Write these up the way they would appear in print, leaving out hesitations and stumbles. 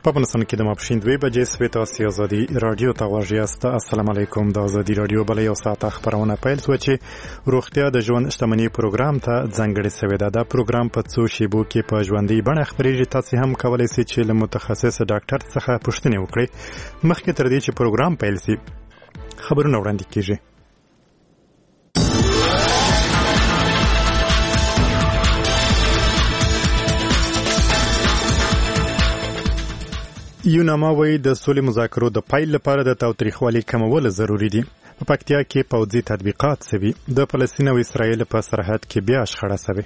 په افغانستان کې د ماپښین 2 بجې سوي تاسو ازادي رادیو ته غواړئ یاست. السلام علیکم. د ازادي رادیو بل یو ساعت خبرونه پیل شو چې روغتیا د ژوند شتمنۍ پروګرام ته ځانګړی شوی دی. دا پروګرام په څو شیبو کې په ژوندۍ بڼه خبرېږي. تاسو هم کولای شئ چې له متخصص ډاکټر څخه پوښتنه وکړئ. مخکې تر دې چې پروګرام پیل شي خبرونه وړاندې کیږي. یوناما وایي د سولې مذاکرو د پیل لپاره د تاوتریخوالي کمول ضروری دي. په پکتیا کې پوځي تطبیقات شوي. د فلسطین او اسرائیل په سرحد کې بیا شخړه شوې.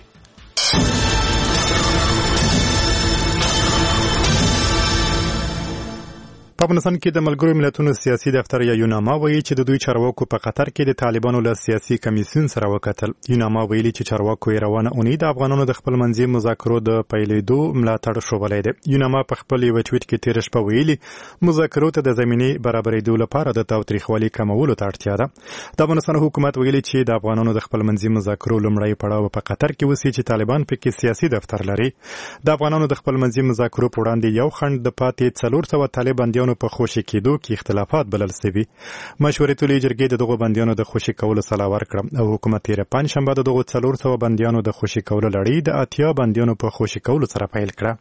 په افغانستان کې د ملګرو ملتونو سیاسي دفتر یا یوناما وایي چې د دوی چارواکو په قطر کې د طالبانو له سیاسي کمیسیون سره وکتل. یوناما ویلي چې چارواکو یې روانه اونۍ د افغانانو د خپل منځي مذاکرو د پیلېدو ملاتړ شولی دی. یوناما په خپل یو ټویټ کې تېره شپه ویلي مذاکرو ته د زمینې برابرېدو لپاره د تاوتریخوالي کمولو ته اړتیا ده. د افغانستان حکومت ویلي چې د افغانانو د خپل منځي مذاکرو لومړی پړاو په قطر کې وسی چې طالبان پکې سیاسي دفتر لري. د افغانانو د خپل منځي مذاکرو په وړاندې یو خنډ د پاتې 400 طالبان په خوشي کېدو کې اختلافات بلل شوي. مشورتي جرګې د دغو بندیانو د خوشي کولو سلا ورکړه او حکومت یې پنځشنبه د دغو 400 بندیانو د خوشي کولو لړۍ د 80 بندیانو په خوشي کولو سره پیل کړه.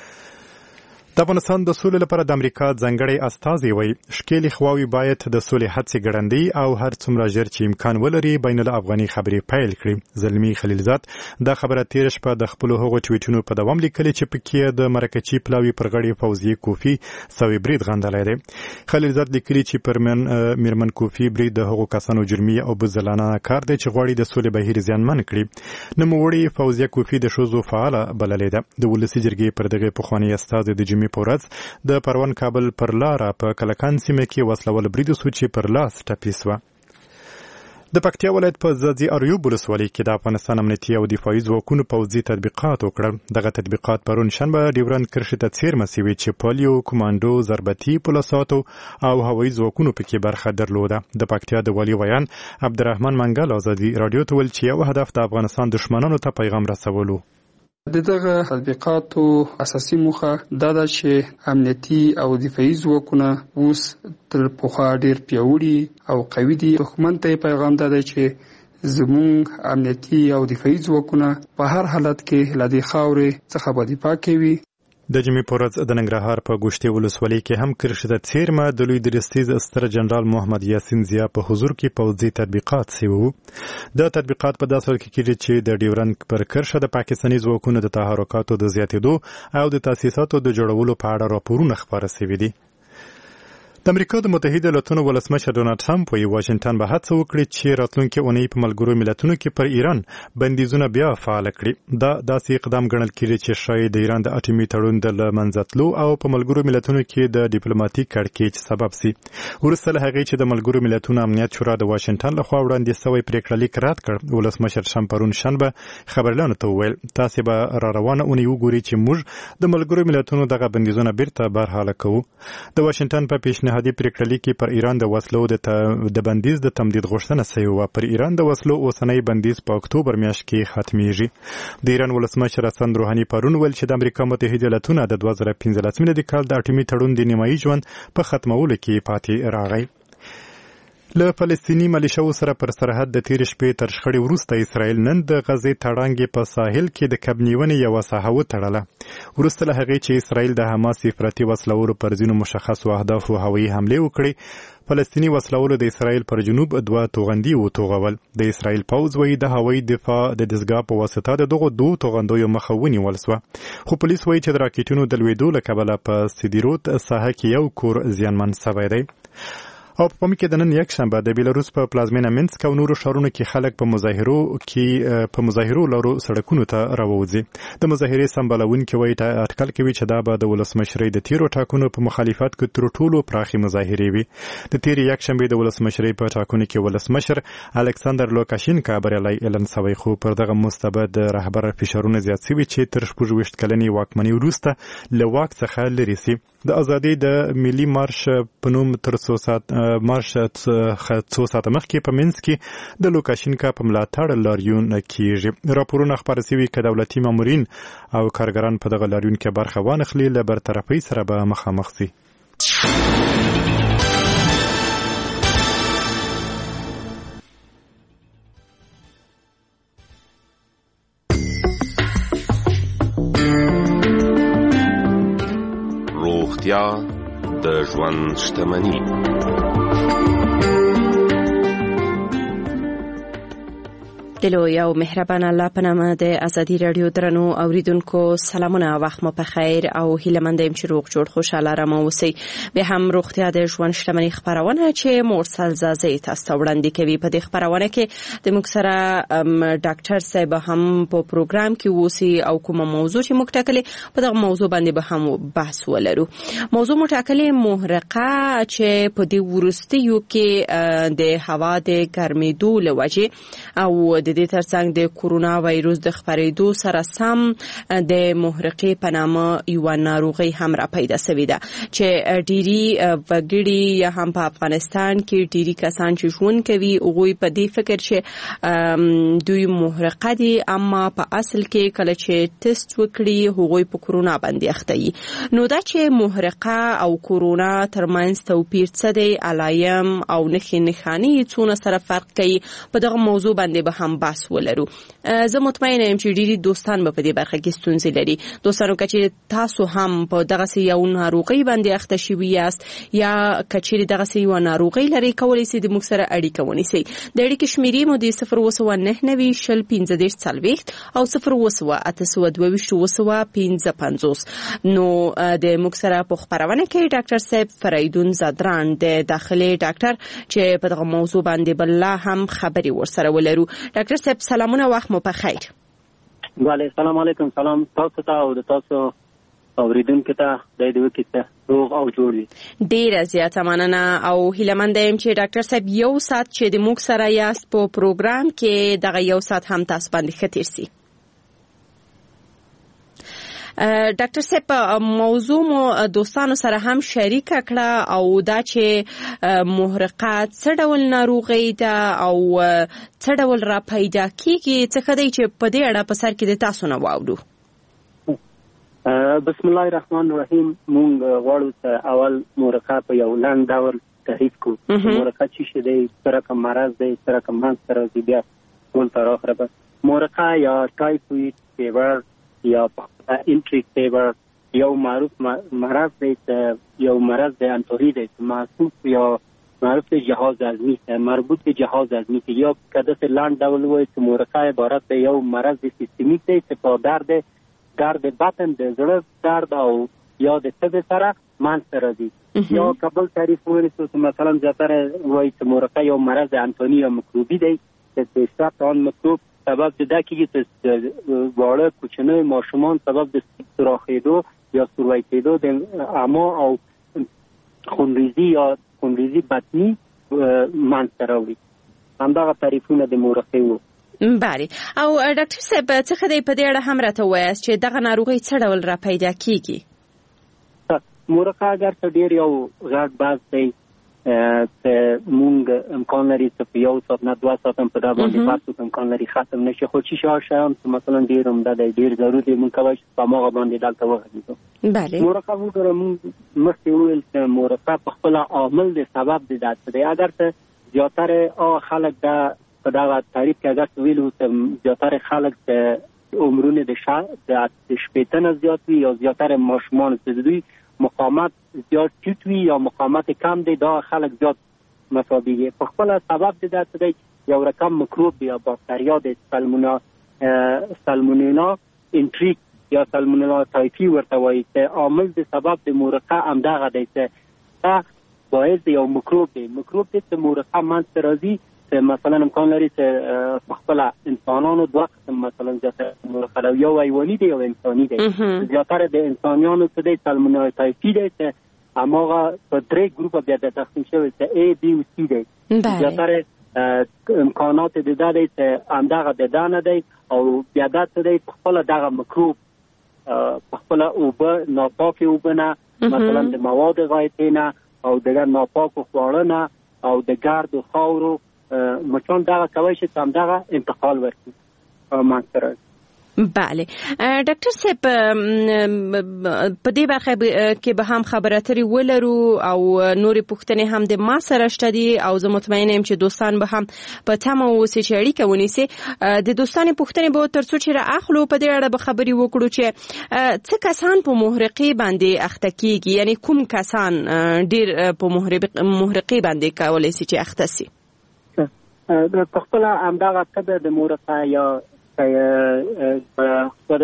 د افغانستان د سولې لپاره د امریکا ځانګړی استازی وایي ښکېلې خواوې باید د سولې هڅې ګړندۍ او هر څومره ژر چې امکان ولري بین الافغاني خبرې پیل کړي. زلمي خلیلزاد دا خبره تېره شپه د خپلو هغو ټویټونو په دوام لیکلې چې پکې د مرکچي پلاوي پر غړي فوزي کوفي سوي برید غندلی دی. خلیلزاد لیکلي چې پر میرمن کوفي برید د هغو کسانو جرمي او بزدلانه کار دی چې غواړي د سولې بهیر زیانمن کړي. نوموړې فوزیه کوفي د ښځو فعاله بللې ده. د ولسي جرګې پر دغه پخواني استازي د جمعې په ورځ د پروان کابل پر لاره په کلکان سیمه کې وسلوال برید وشو چې پر لاس ټپي شوه. د پکتیا ولایت په ځاځي اریوب ولسوالۍ کې د افغانستان امنیتي او دفاعي ځواکونو پوځي تطبیقات وکړل. دغه تطبیقات پرون شنبه ډیورند کرښې ته څیرمه شوي چې پولیو، کمانډو، ضربتي پولیساتو او هوایي ځواکونو پکې برخه درلوده. د پکتیا د والي ویان عبدالرحمن منګل ازادي رادیو ته ویل چې یو هدف د افغانستان دښمنانو ته پیغام رسولو. دغه تطبیقاتو اساسي موخه دا ده چې امنیتي او دفاعي ځواکونه اوس تر پخوا ډېر پیاوړي او قوي دي. دښمن ته پیغام دا دی چې زموږ امنیتي او دفاعي ځواکونه په هر حالت کې له دې خاورې څخه به دفاع کوي. د جمعې په ورځ د ننګرهار په ګوشتې ولسوالۍ کې هم کرښې ته څیرمه د لوی درستیز ستر جنرال محمد یاسین ضیا په حضور کې پوځي تطبیقات شوي وو. د تطبیقات په داسې حال کې کېږي چې د ډیورند پر کرښه د پاکستاني ځواکونو د تحرکاتو د زیاتېدو او د تاسیساتو د جوړولو په اړه راپورونه خپاره شوي دي. د امریکا د متحده ایالاتونو ولسمشر ډونالډ ټرمپ وایي واشنګټن به هڅه وکړي چې راتلونکې اونۍ په ملګرو ملتونو کې پر ایران بندیزونه بیا فعال کړي. دا داسې اقدام ګڼل کېږي چې شاید د ایران د اټومي تړون د له منځه تلو او په ملګرو ملتونو کې د ډیپلوماټیک کړکېچ سبب شي. وروسته له هغې چې د ملګرو ملتونو امنیت شورا د واشنګټن لخوا وړاندې شوی پریکړه لیک رد کړ، ولسمشر ټرمپ پرون شنبه خبريالانو ته وویل تاسې به را روانه اونۍ وګورئ چې موږ د ملګرو ملتونو دغه بندیزونه بیرته برحاله کوو. د واشنګټن په پیشنهادي پریکړه لیک پر ایران د وسلو د بندیز د تمدید غوښتنه شوې وه. پر ایران د وسلو اوسنی بندیز په اکتوبر میاشت کې ختمیږي. د ایران ولسمشر حسن روحاني پرون ویل چې د امریکا متحده ایالاتونه د 2015 میلادي کال د اټومي تړون د نیمایي ژوند په ختمولو کې پاتې راغی. له فلسطینی ملیشو سره پر سرحد د تیر شپې تر شخړې وروسته اسرائیل نن د غزې تړانګې په ساحل کې د کب نیونې یوه ساحه وتړله. وروسته له هغې چې اسرائیل د حماس افراطي وسلوالو پر ځینو مشخصو اهدافو هوایي حملې وکړې، فلسطینی وسلوالو د اسرائیل پر جنوب 2 توغندي وتوغول. د اسرائیل پوځ وایي د هوایي دفاع د دستګاه په واسطه د دغو 2 توغندیو مخه ونیول شوه. خو پولیس وایي چې د راکټونو د لوېدو له کبله په سیدیروت ساحه کې یو کور زیانمن شوی دی. او په پام کې د نن یکشنبه د بیلاروس په پلازمینه مینسک او نورو ښارونو کې خلک په مظاهرو لارو سړکونو ته راووځي. د مظاهرې سمبالونکي وایي اټکل کوي چې دا به د ولسمشرۍ د تیرو ټاکنو په مخالفت کې تر ټولو پراخې مظاهرې وي. د تیرې یکشنبې د ولسمشرۍ په ټاکنو کې ولسمشر الکساندر لوکاشینکا بریالی اعلان شوی، خو پر دغه مستبد رهبر فشارونه زیات شوي چې تر 26 کلنې واکمنۍ وروسته له واک څخه لرې شي. د ازادۍ د ملي مارش په نوم تر څو ساعت مارش څو ساعته مخکې په منځ کې د لوکاشینکا په ملاتړ لاریون کیږي. راپورونه خپاره شوي چې دولتي مامورین او کارګران په دغه لاریون کې برخه وانخلي له برطرفۍ سره به مخامخ شي. روغتیا د ژوند شتمني. دلو یو مهربان الله په نامه د ازادي رادیو درنو اوریدونکو سلامونه، وخت مو په خیر او هیله مند یم چې روغ جوړ خوشاله رمه اوسئ. به هم روغتیا د ژوند شتمني خبرونه چې مرسل زازی تاسو ته وړاندې کوي. په دې خبرونه کې د موږ سره ډاکټر صاحب هم په پروګرام کې اوسي او کومه موضوع چې موږ ټاکلې په دغه موضوع باندې به هم بحث ولرو. موضوع مو ټاکلې محرقه چې په دې ورستیو کې د هوا د ګرمېدو له وجې او د دې ترڅنګ د کورونا وایروس د خپرېدو سره سم د محرقې په نامه یو ناروغي هم را پیدا شوې ده چې ډيري وګړي یا هم په افغانستان کې ډيري کسان چې ژوند کوي هغوی په دې فکر چې دوی محرقه دي، اما په اصل کې کله چې ټیسټ وکړي هغوی په کورونا باندې اخته دي. نو دا چې محرقه او کورونا ترمنځ توپیر څه دی، علایم او نښانې څونه سره فرق کوي، په دغه موضوع باندې به هم بحث ولرو. زه مطمئنه یم چې ډیری دوستان به په دې برخه کې ستونزې لري. دوستانو کچې تاسو هم په دغه سي یو ناروغي باندې اخته شوي یاست یا کچې دغه سي یو ناروغي لري، کولای شئ د موږ سره اړیکه ونیسئ. د اړیکې شمیرې مو د 099 شل 15 40 او 02822 نو د موږ سره په خبرونه کې ډاکټر صاحب فریدون زادران د داخلي ډاکټر چې په دغه موضوع باندې بل هم خبري ورسره ولرو. ډاکټر صاحب سلامونه، وخت مو په خیر. وعلیکم السلام. علیکم سلام تاسو ته او تاسو اوریدونکو ته د دې وخت روغ او جوړ وي. ډیره زیاته مننه او هیله مند یم چې ډاکټر صاحب یو سات چې د موږ سره یاست په پروګرام کې دغه یو سات هم تاسو باندې ښه تیر سي. ډاکټر صاحب موضوع مو دوستانو سره هم شریک کړه او دا چې محرقه څه ډول ناروغي ده او څه ډول را پیدا کیږي، څه خدای چې په دې اړه په سر کې د تاسو نه واورو. بسم الله الرحمن الرحیم. مونږ غواړو چې اول محرقه په یو لاند ډول تعریف کړو. محرقه چې دی سره کوم مرض دی، سره کوم منځ سره دی، بیا ټول تر اخره به محرقه یا ټایفوید فیور یا انټریک فیور یو معروف مرض دی، یو مرض دی انتوری دی، معروف دی جهاز هضمي، مربوط به جهاز هضمي کې یا کده سه لاند ډول وایي چې محرقه عبارت دی یو مرض سیستمیک دی چې په درد باطن د زړه درد او یا د تبه سره منځ راځي. یا قبل تعریف ورسو چې مثلا زیاتره وایي چې محرقه یو مرض انتونی یا میکروبي دی چې د سرطان میکروب سبب ده کیږي چې واړه کوچنی ماشومان سبب د سوراخېدو یا سوروي کېدو د اعما او خونریزي یا خونریزي بطني منځ راوړي. همدغه تعریفونه د محرقې وو. بله. او ډاکټر صاحب څه خدای په دې اړه هم راته وایاست چې دغه ناروغي څه ډول را پیدا کیږي؟ محرقه اگر څه ډیر یو غټ بحث دی چې مونږ امکان لري چې په یو ساعت نه 2 ساعت په دا باندې پاتې امکان لري ختم نشي، خو چې شاوشم مثلا ډیر هم دا ډیر ضروري دی مونږ کوي چې په ماغه باندې دلته وغږیږو. بله. محرقه مونږ مخکې ویل چې محرقه په خپل عامل دی سبب دی داسې دی. اگر څه زیاتره خلک دا په دا تعریف کې اگر ویلو چې زیاتره خلک د عمرونه د شپېتنه زیات وي یا زیاتره ماشومان چې دوی مقاومت زیات ټیټ وي یا مقاومت کم دی، دا خلک زیات مصابيږي. په خپل سبب د دې دی یو رقم میکروب یا باکتریا د سالمونیلا انټریک یا سالمونیلا تایفی ورته وایي چې عامل د سبب د محرقه همدغه دی چې دا باعث یو میکروب دی چې محرقه منځ راځي. مثلا امکان لري چې په خپل انسانانو دوه قسم مثلا زیاتره محرقه یو حیواني دی او انساني دی. زیاتره د انسانانو څخه د سالمونیلا تایفی دی چې هغه په درې ګروپ بیا د تقسیم شوی چې A B او C دی. زیاتره امکانات د دې چې همدغه د دانه دی او بیا د دې په خپل دغه میکروب په خپل اوبه ناپاکه اوبه نه مثلا د مواد غایطه نه او دغه ناپاکو خواړه نه او د ګردو خاورو مچان دغه کوي چې همدغه انتقال ورکړي منځ. بله ډاکټر صاحب په دې برخه کې به هم خبرې اترې ولرو او نورې پوښتنې هم د ما سره شته دي او زه مطمئنه یم چې دوستان به هم په تمه اوسي چې اړیکه ونیسي. د دوستانو پوښتنې به تر څو چې رااخلو په دې اړه به خبرې وکړو چې څه کسان په محرقې باندې اخته کیږي، یعنی کوم کسان ډیر په محرقې باندې کولی شي چې اخته سي. په خپل همدغه تبه د محرقه یا خود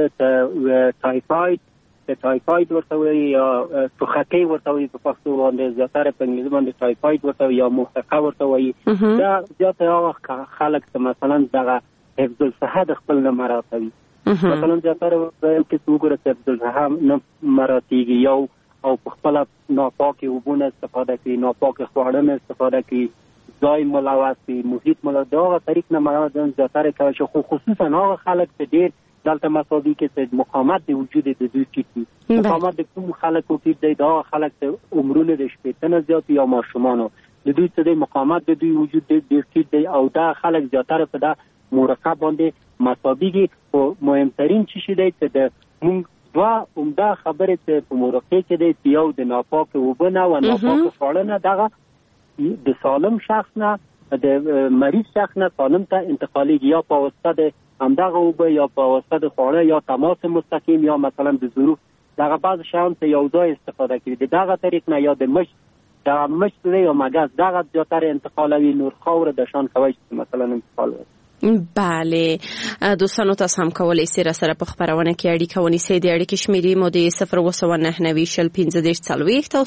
تایفاید ورته وایي یا ټوخکۍ ورته وایي په پښتو باندې، زیاتره په انګلیسي باندې تایفاید ورته وایي یا محرقه ورته وایي. دا زیاته هغه خلک چې مثلا دغه حفظ الصحه د خپل نه مراعاتوي. مثلا زیاتره کې وګوره چې حفظ الصحه نه مراعاتېږي یو او په خپله ناپاکې اوبه نه استفاده کوي، ناپاکې خواړه نه استفاده کوي، ځای ملوث وي، محیط ملوث، د هغه طریق نه مراعات زیاتره کوي چې خو خصوصا هغه خلک چې ډېر دلته مساوي کې چې مقاومت د وجود د دوی ټیټ وي. مقاومت د کوم خلکو ټیټ دی؟ دا هغه خلک چې عمرونه د شپېته نه زیات یا ماشومانو د دوی څه دی مقاومت د دوی وجود ډېر ټیټ دی او دا خلک زیاتره په دا مرکه باندې مساوي. خو مهمترین څه شی دی چې د موږ دوه عمده خبرې چې په مرکه کې دی، یو د ناپاک اوبه نه او ناپاک خواړه نه، دغه د سالم شخص نه د مریض شخص نه سالم ته انتقالیږي، یا په واسطه د همدغه اوبه یا په واسطه د خواړه یا تماس مستقیم یا مثلا د ظروف دغه بعض شیان ته یو ځای استفاده کوي. د دغه طریق نه یا د مشت یا مګس دغه زیاتره انتقالوي، نور خاوره د شان کوي چې مثلا انتقال وي. بله دوستانو تاسو هم کولی شئ را سره په خبرونه کې اړیکه ونیسئ. د اړیکې شمیرې مو د 029901540 او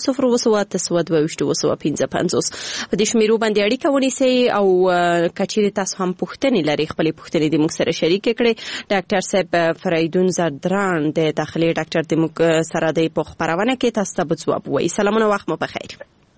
020222550 په دې شمیرو باندې اړیکه ونیسئ او کچېرې تاسو هم پوښتنې لرئ خپلې پوښتنې د موږ سره شریک کړئ. ډاکټر صاحب فریدون زردران د داخلي ډاکټر د موږ سره د په خبرونه کې تاسو ته ځواب وایي. سلامونه، وخت مو بخیر.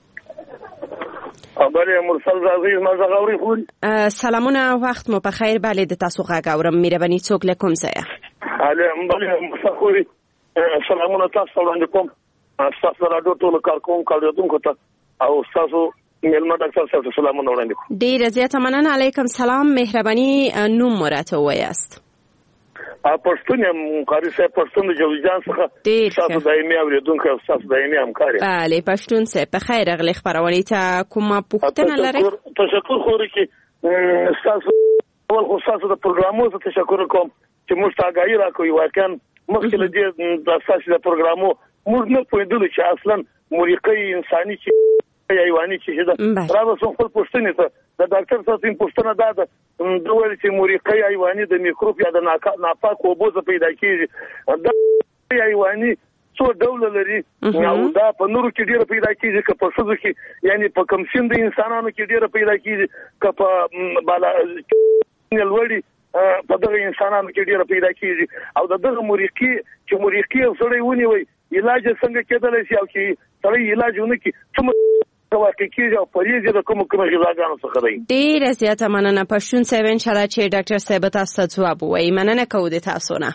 خبرې مرسل راځي ما زغوري خو سلامونه، وخت مو بخیر. بله د تاسو غږ اورم. مهرباني څوک له کوم ځای؟ بله مرسل خو سلامونه تاسو وړاندې کوم. تاسو راډیو ټول کارکونکو کاریدونکو ته او تاسو مېلمه ډاکټر صاحب سلامونه وړاندې کوم. ډیره زیاته مننه. علیکم سلام. مهرباني نوم مرته وایاست؟ پښتون یم قاری صاحب، پښتون د جوزجان څخه. تاسو دایمي اوریدونکو او تاسو دایمي همکار. بله پښتون صاحب په خیر راغلی. خبرونه ته کومه پوښتنه لرئ؟ تشکر خوري کې تاسو اول خو تاسو د پروګرامو ته تشکر کوم چې موږ ته آگاهي راکوي. واقعا مخکې له دې د اساسي د پروګرامو موږ نه پوهېدلو چې اصلا مرغۍ انساني چې حیواني چې ده. راځو خپل پوښتنې ته د ډاکټر صاحب پوښتنه ده د ډول چې مرغۍ حیواني د میکروب یا د ناپاک اوبو څخه پیدا کیږي. دا حیواني څو ډول لري او دا په نورو کې ډیره پیدا کیږي، که په ښځو کې یعنی په کم سن د انسانانو کې ډیره پیدا کیږي، که په بالا لوړي په دغه انسانانو کې ډیره پیدا کیږي. او دغه مرغۍ چې مرغۍ سړی ونیوي علاج څنګه کېدلی شي او چې سړی علاج ونه کړي څومره واقع کېږي او پریږي د کوم غذاګانو څخه دی. ډیره زیاته مننه پښتون صاحب. انشاءالله چې ډاکټر صاحب تاسو ته ځواب وایي. مننه کوو د تاسو نه.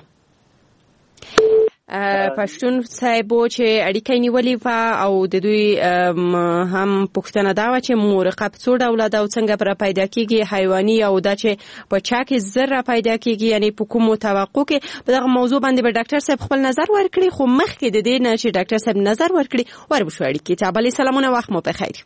پښتون صاحب چې اړیکه نیولې و او د دوی هم پوښتنه دا و چې مرغه په څو ډوله ده او څنګه پر پیدا کیږي، حیواني او دا چې په چا کې زر پیدا کیږي، یعنی په کومو توقع کې. په دغه موضوع باندې به ډاکټر صاحب خپل نظر ورکړي. خو مخکې د دې نه چې ډاکټر صاحب نظر ورکړي وربشو اړیکې ته. بله سلامونه، وخت مو بخیر.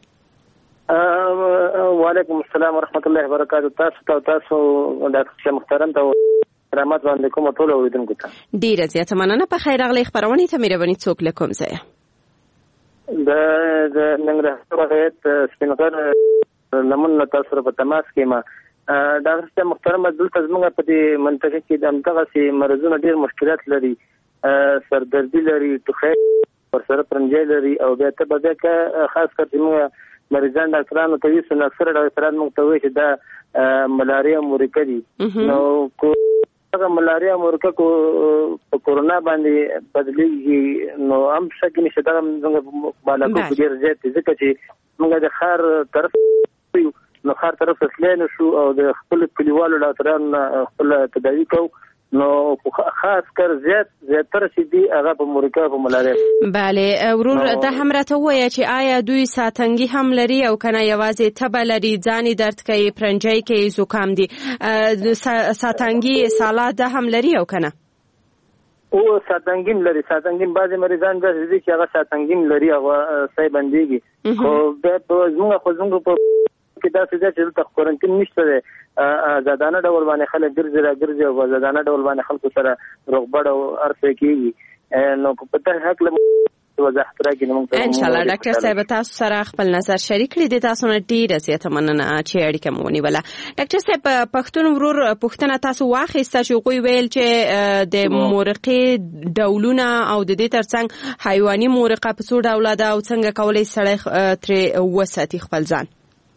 وعلیکم السلام ورحمت الله وبرکاته. تاسو ډاکټر محترم ته رحمت باندې کوم ټول اوریدونکو ته ډیره زیاته مننه. په خیر راغلی. خبرونه ته مهرباني څوک له کوم ځای؟ د ننګرهار ولایت سپینغر لمن تاسو په تماس کې ما ډاکټر محترم دلته زموږ په دې منطقه کې د همدغه سي مرزونه ډیر مشکلات لري، سردردي لري، ټوخی ورسره پرنجي لري او بیا ته به خاص کر چې موږ مریضان ډاکټرانو ته ویسو اکثره ډاکټران موږ ته وایي چې دا ملاریا مرکه دي. نو هغه ملاریا مرکه کو په کورونا باندې بدلیږي نو هم شک نشته دا څنګه بالا کو ډیر زیات ځکه چې موږ د خار طرف نو خار طرف تسلین شو او د خپل کلیوالو ډاکټرانو خپل تداوی کو نو خاص کر زیاتره چې دی هغه په مورکا په ملاریا. بله ورور د هم راته وایي چې آیا دوی ساتنګي هم لري او کنه یوازې تبه لري، ځاني درد کوي، پرنجي کوي، زکام دي، ساتنګي سالات ده هم لري او کنه؟ او ساتنګیم لري، ساتنګیم بعضی مریضان دي چې هغه ساتنګیم لري هغه صحیح بنديږي. خو به زموږ په کې دا څه چې د کورنټین نشته ده، زادانه ډول باندې خلک ګرځي او زادانه ډول باندې خلکو سره روغبړ او ارث کیږي. نو په دې حق له وضاحت راکړئ نو ان شاء الله. ډاکټر صاحب تاسو سره خپل نظر شریک کړئ، د تاسو نه ډیره زیاته مننه چې اړیکه مو ونیوله. ډاکټر صاحب پښتون ورور پښتنه تاسو واخیسته چې کوی ویل چې د مورقې ډولونه او د دې ترڅنګ حیواني مورقه په څو ډوله ده او څنګه کولای سړی ترې وساتي خپل ځان.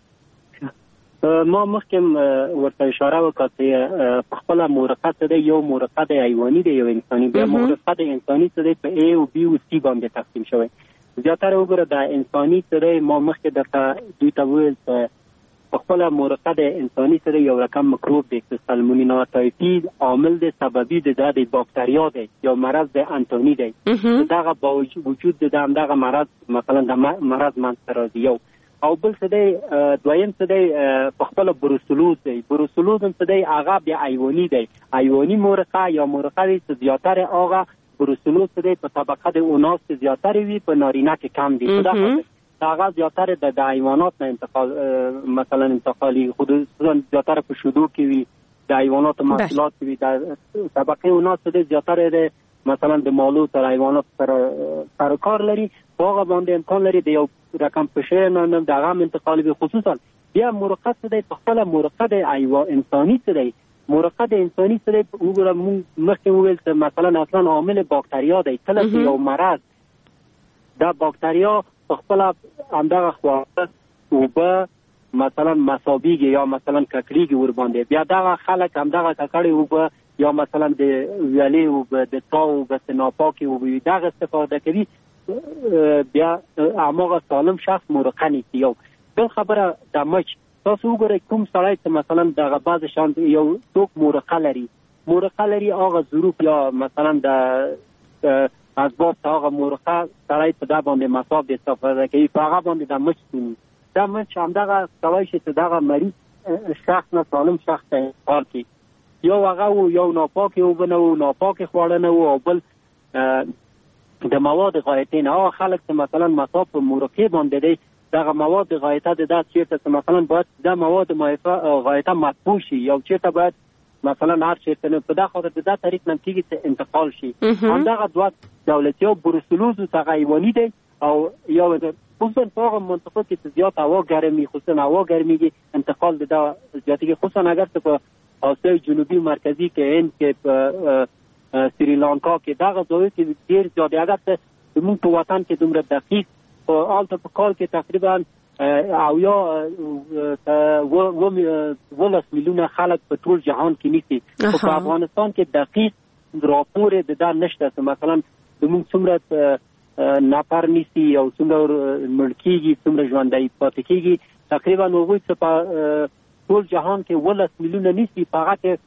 ما مخکې ورته اشاره وکړه چې خپل مورقه څه دی، یو مورقه د حیواني دی، یو انساني. بیا مورقه د انساني څه دی په A او B او C باندې تقسیم شوی. زیاتره وګوره د انساني څه دی، ما مخکې درته دوی ته وویل چې خپل مورقه د انساني څه دی یو رقم مکروب دی چې سالمونیلا تایفید عامل د سببي د باکتریا دی، یو مرض د انتونی دی. دغه با وجود د دغه مرض مثلا د مرض منځ راځي. یو او بل څه دی دویم څه دی په خپل بروسلوز دی. بروسلوز څه دی هغه بیا حیواني دی، حیواني مورقه یا مورقه دی چې زیاتره هغه بروسلوز څه دی په طبقه د اوناس کې زیاتره وي، په نارینه کې کم دی. هغه زیاتره د حیوانات نه انتقال مثلا انتقالي خصوصا زیاتره په شودو کې وي، د حیوانات محصولات کې وي. د طبقه اوناس څه دی زیاتره مثلا د مالو تر حیوانات سره کار لري، هغه باندې امکان لري د یو رقم پشه نه دغه انتقال به. خصوصا بیا مورقه څه دی په خپل مورقه د انساني څه دی، مورقه د انساني څه دی وګوره موږ مخکې وویل چې مثلا اصلا عامل باکتریا دی. کله چې یو مرض دا باکتریا په خپل همدغه خواص اوبه مثلا مسابیږي یا مثلا ککړیږي ور باندې، بیا دغه خلک همدغه ککړې اوبه یا مثلا د ویالې اوبه د تا اوبه ناپاکې اوبه دغه استفاده کوي، بیا هماغه سالم شخص مورقه نیسي. یو بل خبره د مچ، تاسو وګورئ کوم سړی چې مثلا دغه بعض شان یو څوک مورقه لري هغه ظروف یا مثلا د اسباب هغه مورقه سړی په دا باندې مصاب د استفاده کوي، په هغه باندې د مچ سوني دا مچ همدغه کوي چې دغه مریض شخص نه سالم شخص ته انتقال کوي. یو هغه یو ناپاکې اوبه نه وو، ناپاکې خواړه نه وو، او بل د مواد غایطه نه. هغه خلک چې مثلا مصاب په مورقې باندې دی، دغه مواد غایطه د چیرته چې مثلا باید د مواد غایطه مطبوع شي یا چیرته باید مثلا هر چیرته نه په دغه خاطر د طریق نم کېږي چې انتقال شي. همدغه دوه دولتي او بروسلوز څنګه حیواني دی او یو خصوصا په هغه منطقو کې چې زیات هوا ګرمي، خصوصا هوا ګرميږي، انتقال د زیاتېږي. خصوصا اگر څه په آسیای جنوبي مرکزی کې هند کې په سریلانکا کې دغه ځای کې ډېر زیات اگر څه زموږ په وطن کې دومره دقیق په آلته په کال کې تقریبا او یا 12 میلیونه خلک په ټول جهان کې نیسي. په افغانستان کې دقیق راپور د دا نشته چې مثلا زموږ څومره نفر نیسي او څومره مړ کېږي، څومره ژوندی پاتې کېږي. تقریبا هغوی څه په ټول جهان کې 12 میلیونه نیسي، په هغه کې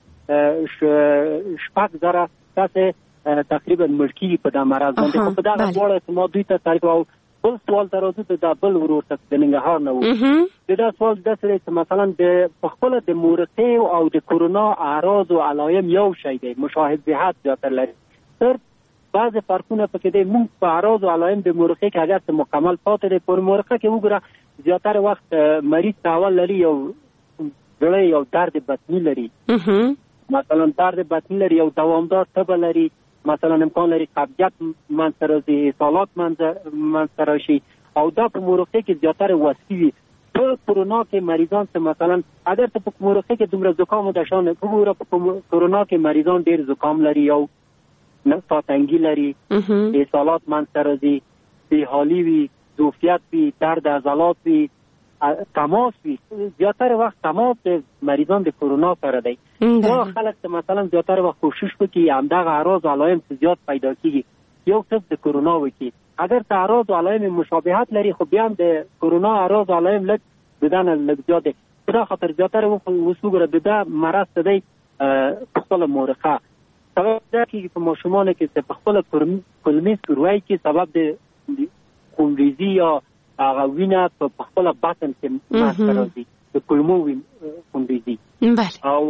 6,000 کسې تقریبا مړ کېږي په دا مرض باندې. خو په دغه دواړه چې ما دوی ته تعریف او بل سوال ته راځو د بل ورور ته د ننګرهار نه و. دا سوال داسې دی چې مثلا په خپله د مورقې او د کورونا اعراض او علائم یو شی دی، مشابهت زیاتره لري. تر بعضې فرقونه پکې دی. موږ په اعراض او علائم د مورقې کې اگر څه مکمل پاتې دی، په مورقه کې وګوره زیاتره وخت مریض ته اول لري یو زړه یو درد بطني لري، مثلا درد بطني لري، یو دوامدار تبه لري، مثلا امکان لري قبضیت منځته راځي، اسهالات منځته راشي، او دا په مورقې کې زیاتره وصفي وي. په کورونا کې مریضان چې مثلا اگر ته په مورقې کې دومره زکام د شان وګوره، په کورونا کې مریضان ډېر زکام لري، یو ساتنګي لري، اسهالات منځته راځي، بېحالي وي، ظوفیت وي، درد عضلات وي، تماس وي. زیاتره وخت تماس د مریضان د کورونا سره دی. دا خلک چې مثلا زیاتره وخت کوشش وکړي همدغه اعراض او علائم چې زیات پیدا کېږي یو څه د کورونا وکړي. اگر ته اعراض او علائم مشابهت لري خو بیا هم د کورونا اعراض او علائم لږ د ده نه لږ زیات دی. په دا خاطر زیاتره اوس وګوره د ده مرض څه دی، خپله مورقه سبب دا کېږي په ماشومانو کې چې په خپله کولمي سوروی کې سبب د خونریزي یا هغه وینه په خپله بطن کې منځته راځي، د کولمو خونریزي. او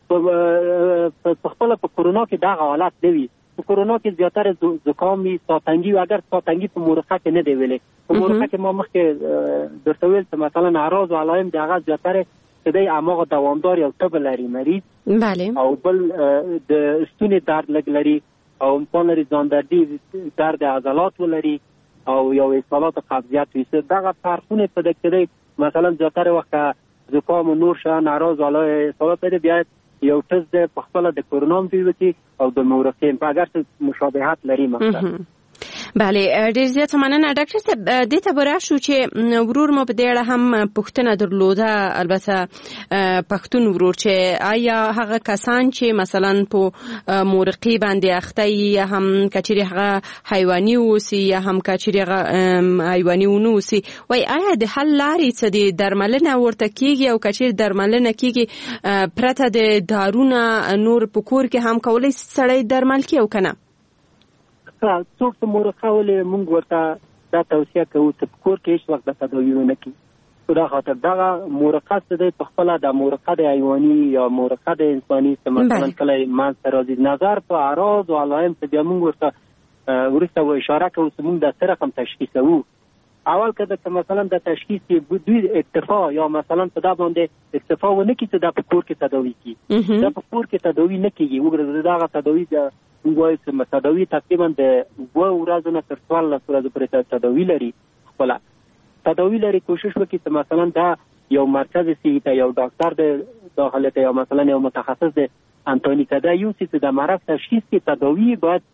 په خپله په کورونا کې دغه حالت نه وي. په کورونا کې زیاتره زکام وي، ساتنګي وي. اگر ساتنګي په مورخه کې نه دی ویلې، په مورخه کې ما مخکې درته ویل چې مثلا اعراض او علایم د هغه زیاتره چې دی هماغه دوامدار یو تبه لري مریض، او بل د ستوني درد لږ لري، او امکان لري ځاندردي درد عضلات ولري، او یو اصطلاحات قبضیت وي. دغه فرقونه په دې کې دی. مثلا زیاتره وخت زکام و نور شان اعراض او اصطلاحات دی بیا یو ټس د په خپله د کورونا ویروس او د مورخین په اگر څه مشابهت لري مثلا. بله، ډیر زیات مننه ډاکټر صاحب. دې ته به راشو چې ورور مو په دې اړه هم پوښتنه درلوده، البته پښتون ورور، چې آیا هغه کسان چې مثلا په مورقي باندې اخته یا هم کچېرې هغه حیواني اوسي یا هم کچېرې هغه حیواني ونه اوسي، وایي آیا د حل لارې څه دي؟ درملنه ورته کېږي؟ او کچېرې درملنه کېږي پرته د دارونه نور په کور کې هم کولی سړی درمل کړي او که نه؟ څوک چې مورخه ولې موږ ورته دا توصیه کوو چې په کور کې هیڅ وخت د تداوي ونه کړي. په دا خاطر دغه مورخه څه دی، په خپله د مورخه د حیواني یا مورخه د انساني څه مثلا کله منځته راځي نظر په اعراض او علایم څه بیا موږ ورته وروسته اشاره کوو چې موږ د څه رقم تشخیصوو. اول که د مثلا د تشخیص دوی اکتفا یا مثلا په دا باندې اکتفا ونه کړي چې دا په کور کې تداوي کړي، دا په کور کې تداوي نه کېږي. وګوره دغه تداوي وایي چې تداوي تقریبا د 2 ورځو نه تر 14 ورځو پورې تداوي لري. خپله تداوي لري. کوشش وکړي چې مثلا دا یو مرکز صحي ته یو ډاکټر د داخله ته یا مثلا یو متخصص د انتونی ته دا یو چې د مرض تشخیص کې تداوي باید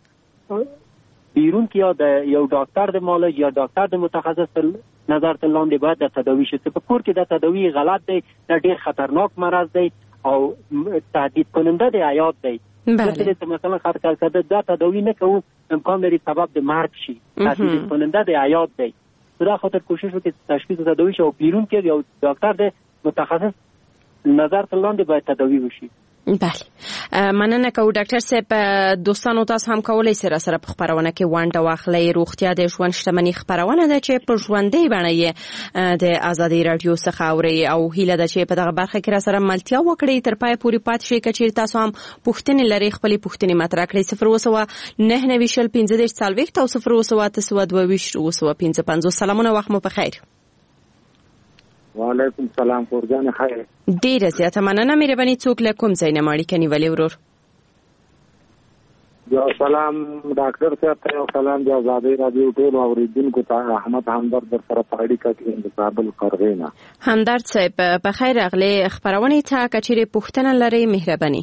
بیرون کې یا د یو ډاکټر د معالج یا ډاکټر د متخصص نظر ته لاندې باید د تداوي شي. په کور کې د تداوي غلط دی، دا ډیر خطرناک مرض دی او تهدید کننده د حیات دی. مثلا خاطر دا تداوی نه کوو امکان لري سبب د مرګ شي، تهدید کننده د حیات دی. دا خاطر کوشش وکړي تشخیص تداوی شي او بیرون کې یو ډاکټر د متخصص نظر ته لاندې باید تداوی وشي. بله، مننه کوو ډاکټر صاحب. دوستانو تاسو هم کولی سئ راسره په خپرونه کې ونډه واخلئ. روغتیا د ژوند شتمني خپرونه ده چې په ژوندۍ بڼه یې د ازادي راډیو څخه اورئ، او هیله ده چې په دغه برخه کې راسره ملتیا وکړئ، تر پایه پورې پاتې شئ. که چیرې تاسو هم پوښتنې لرئ خپلې پوښتنې مطرح کړئ. 029901540 او 029222055. سلامونه، وخت مو په خیر. وعلیکم سلام. فورجان خیر. ډیره زیاته مننه. مهرباني څوک له کوم ځای نه اړیکه نیولې ورور؟ یو سلام ډاکټر صاحب ته، یو سلام د ازادي راډیو ټول اوریدونکو ته. احمد همدرد در سره په اړیکه کې د کابل قرغینا. همدرد صاحب په خیر راغلی خبرونه ته. کچېرې پوښتنه لرئ مهرباني.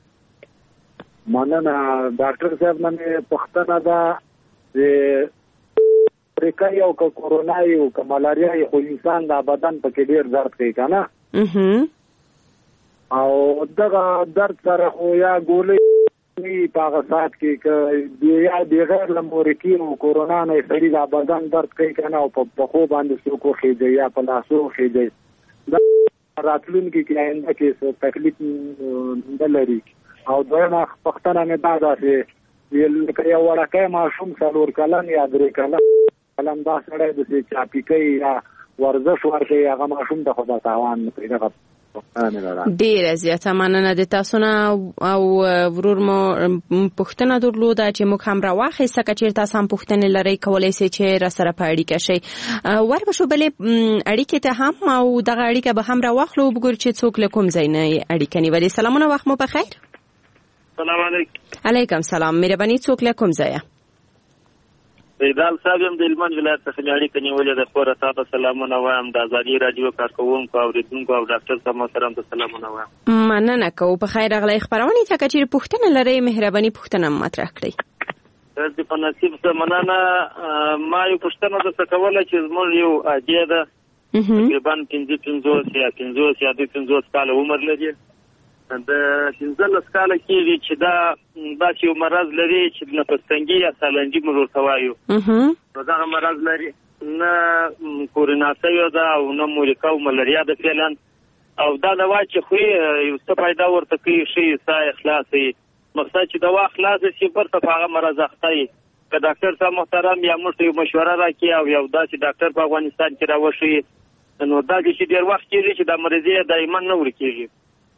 مننه ډاکټر صاحب. باندې پوښتنه ده ریکا یو که کورونا یو که ملاریا یو، خو انسان د بدن پکې ډیر درد کوي که نه، او دغه درد سره خو یا ګولۍ په هغه ساعت کې یا بغیر له مورکي او کورونا نه سړي د بدن درد کوي که نه، او په پښو باندې څوک وخېږي یا په لاسو وخېږي، دا راتلونکي کې آینده کې تکلیف نه لري. او دویمه پوښتنه مې دا ده چې لکه یو وړکی ماشوم 4 کلن یا 3 کلن دا سړی د چاپي کوي یا ورزش ورکوي، هغه ماشوم د خو دا تاوان نه کوي. دغه ډیره زیاته مننه د تاسو نه. او ورور مو پوښتنه درلوده چې موږ هم راواخیسته. که چېرې تاسو هم پوښتنې لرئ کولی سئ چې راسره په اړیکه شئ. وربشو بلې اړیکې ته هم، او دغه اړیکه به هم راواخلو وګورو چې څوک له کوم ځای نه اړیکه نیولې. سلامونه، وخت مو په خیر. سلام علیکم. علیکم سلام. مهرباني څوک له کوم ځایه؟ ریدال صاحب یم د هلمند ولایت څخه مې اړیکه نیولې ده. خو تا ته سلامونه وایم، د ازادي راډیو کارکوونکو اوریدونکو او ډاکټر صاحب محترم ته سلامونه وایم. مننه کوو. په خیر راغلی خپرونې ته. که چېرې پوښتنه لرئ مهرباني پوښتنه مطرح کړئ. د په نصیب څه مننه. ما یو پوښتنه درته کوله چې زموږ یو اجی ده، تقریبا 55 یا 52 کاله عمر لري. د 15 کاله کېږي چې دا چې یو مرض لري چې نفس یا سالنجي موږ ورته وایو، نو دغه مرض لري، نه کورونا شوې ده او نه مورکه او ملاریا ده فعلا. او دا دوا چې خو یو څه پیدا ورته کوي، ښي ساه خلاصوي، مقصد چې دوا خلاص شي پر هغه مرز اخته که ډاکټر صاحب محترم یا موږ مشوره راکړي او یو داسې ډاکټر په افغانستان کې راوشي نو دا چې ډیر وخت کېږي چې د مریضي دایما نه ورکېږي.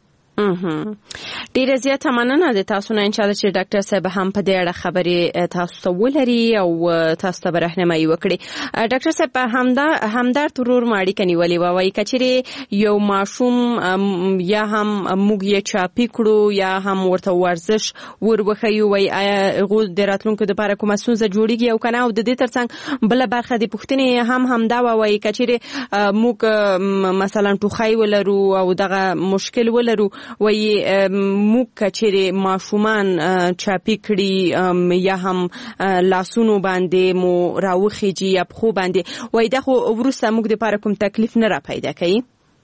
ډیره زیاته مننه د تاسو نه، ان شاء الله چې ډاکټر صاحب هم په دې اړه خبرې تاسو ته ولري او تاسو ته راهنمایي وکړي. ډاکټر صاحب همدارد ورور ماړي کني ولې وایي کچېره یو ماشوم یا هم موږ یې چاپی کړو یا هم ورته ورزش ورخیو وای غو د راتلونکو د لپاره کومه ستونزه جوړیږي او کنه او د دې ترڅنګ بل برخه د پښتنې هم دا وایي کچېره موږ مثلا ټوخی ولرو او دغه مشکل ولرو وای موږ کچېره ماشومان چاپی کړي یا هم لاسونو باندې مو راوخیږي یا په خو باندې وای دا خو ورسته موږ د لپاره کوم تکلیف نه را پیدا کوي.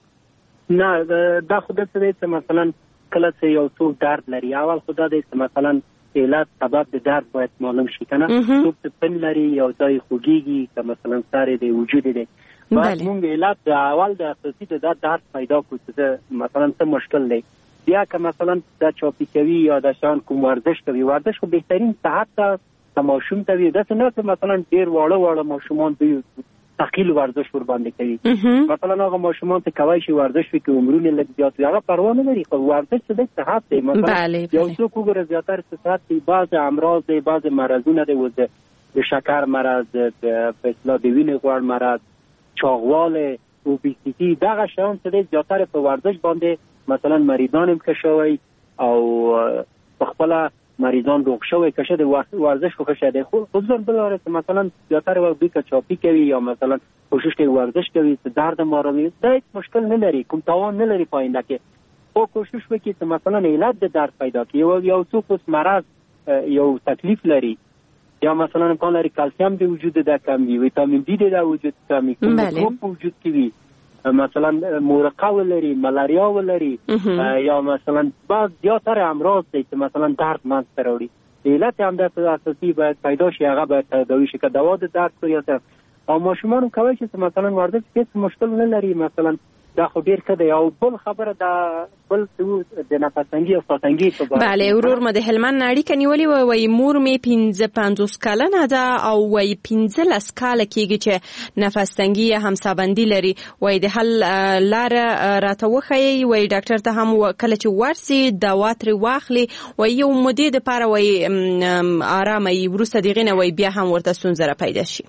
نه دا خو د څه مثلا کله چې یو څوک درد لري اول خدا دې مثلا علت سبب د درد باید معلوم شي کنه څوک چې پن لري یو ځای خوږیږي که مثلا ساري د وجود دی باید موږ علت د اول د اساسي د درد پیدا کړو چې مثلا څه مشکل دی یا که مثلا د چاپی کوي یا د شان کوم ورزش کوي. ورزش خو بهترین صحت ته ماشوم ته وي داسې نه چې مثلا ډیر واړه ماشومان دوی ثقیل ورزش ور باندې کوي مثلا هغه ماشومان ته کوي چې ورزش وکړي عمرونه لږ زیات وي هغه پروا نه لري خو ورزش د صحت دی. مثلا یو څوک وګوره زیاتره صحت دی بعض امراض دی بعض مرضونه دی وځي د شکر مرض د اصلاح د وینې غوړ مرض چاغواله اوبیسیتی دغه شیان څه زیاتره په ورزش باندې مثلا مریضان هم کشوي او په خپل مریضان روغ شوی کشه د ورزش خو کشه دی خو ځان بلاره چې مثلا زیاتره وخت دوی چاپی کوي یا مثلا کوشش کوي ورزش کوي چې درد ماروي دا هیڅ مشکل نه لري کوم تاوان نه لري پاینده کې او کوشش وکړي چې مثلا علت د درد پیدا کړي یو څوک مرض یو تکلیف لري یا مثلا امکان لري کلسیم د وجود د کم وي ویتامین دی د وجود کمی کوم وجود کوي مثلا مورقه ولري ملاریا ولري یا مثلا بعض زیاتره امراض دي چې مثلا درد منځ ته راوړي علت هم د اساسي باید پیدا شي هغه باید تداوی شي که دوا د درد کوي او ماشومان کوي چې مثلا ورزش هیڅ مشکل نه لري مثلا دا خو ډیر ښه دی او بل خبره دا بل د نفس‌تنګي او ساتنګي په اړه بله ورور مده هلمند اړیکه نیولې وای مور می 50 کلنه ده او وای 15 کاله کېږي چې نفس‌تنګي هم سابندي لري وای د حل لار راته وخی وای ډاکټر ته هم کله چې ورسي دوا تر واخلي وای یو مدې د پاره وای آرامه ورسته دیغه نه وای بیا هم ورته ستونزه پیدا شي.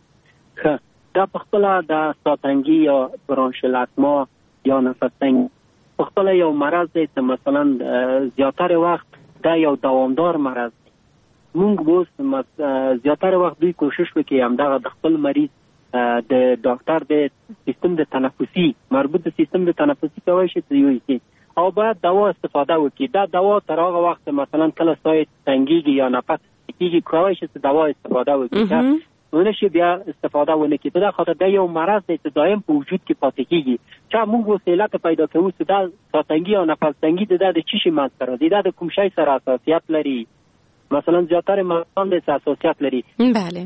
دا په خپل د ساتنګي یا برونشل اسما یا نفس‌تنګي په خپل یو مرض دی چې مثلا زیاتره وخت دا یو دوامدار مرض دی. موږ اوس زیاتره وخت دوی کوشش وکړي همدغه د خپل مریض د ډاکټر د سیستم د تنفسي مربوط د سیستم د تنفسي کوي چې او باید دوا استفاده وکړي. دا دوا تر هغه وخت مثلا کله سای تنګيږي یا نفس کېږي کوي چې دوا استفاده وکړي ونشي بیا استفاده ونه کړي. دا خاطر دا یو مرض دی چې دایم په وجود کې پاتې کیږي چې موږ وسیله پیدا کوو چې دا ساتنګي او نفس‌تنګي د چی شي مات سره دی دا د کوم شي سره اساسیت لري مثلا زیاتره مرضان د اساسیت لري بله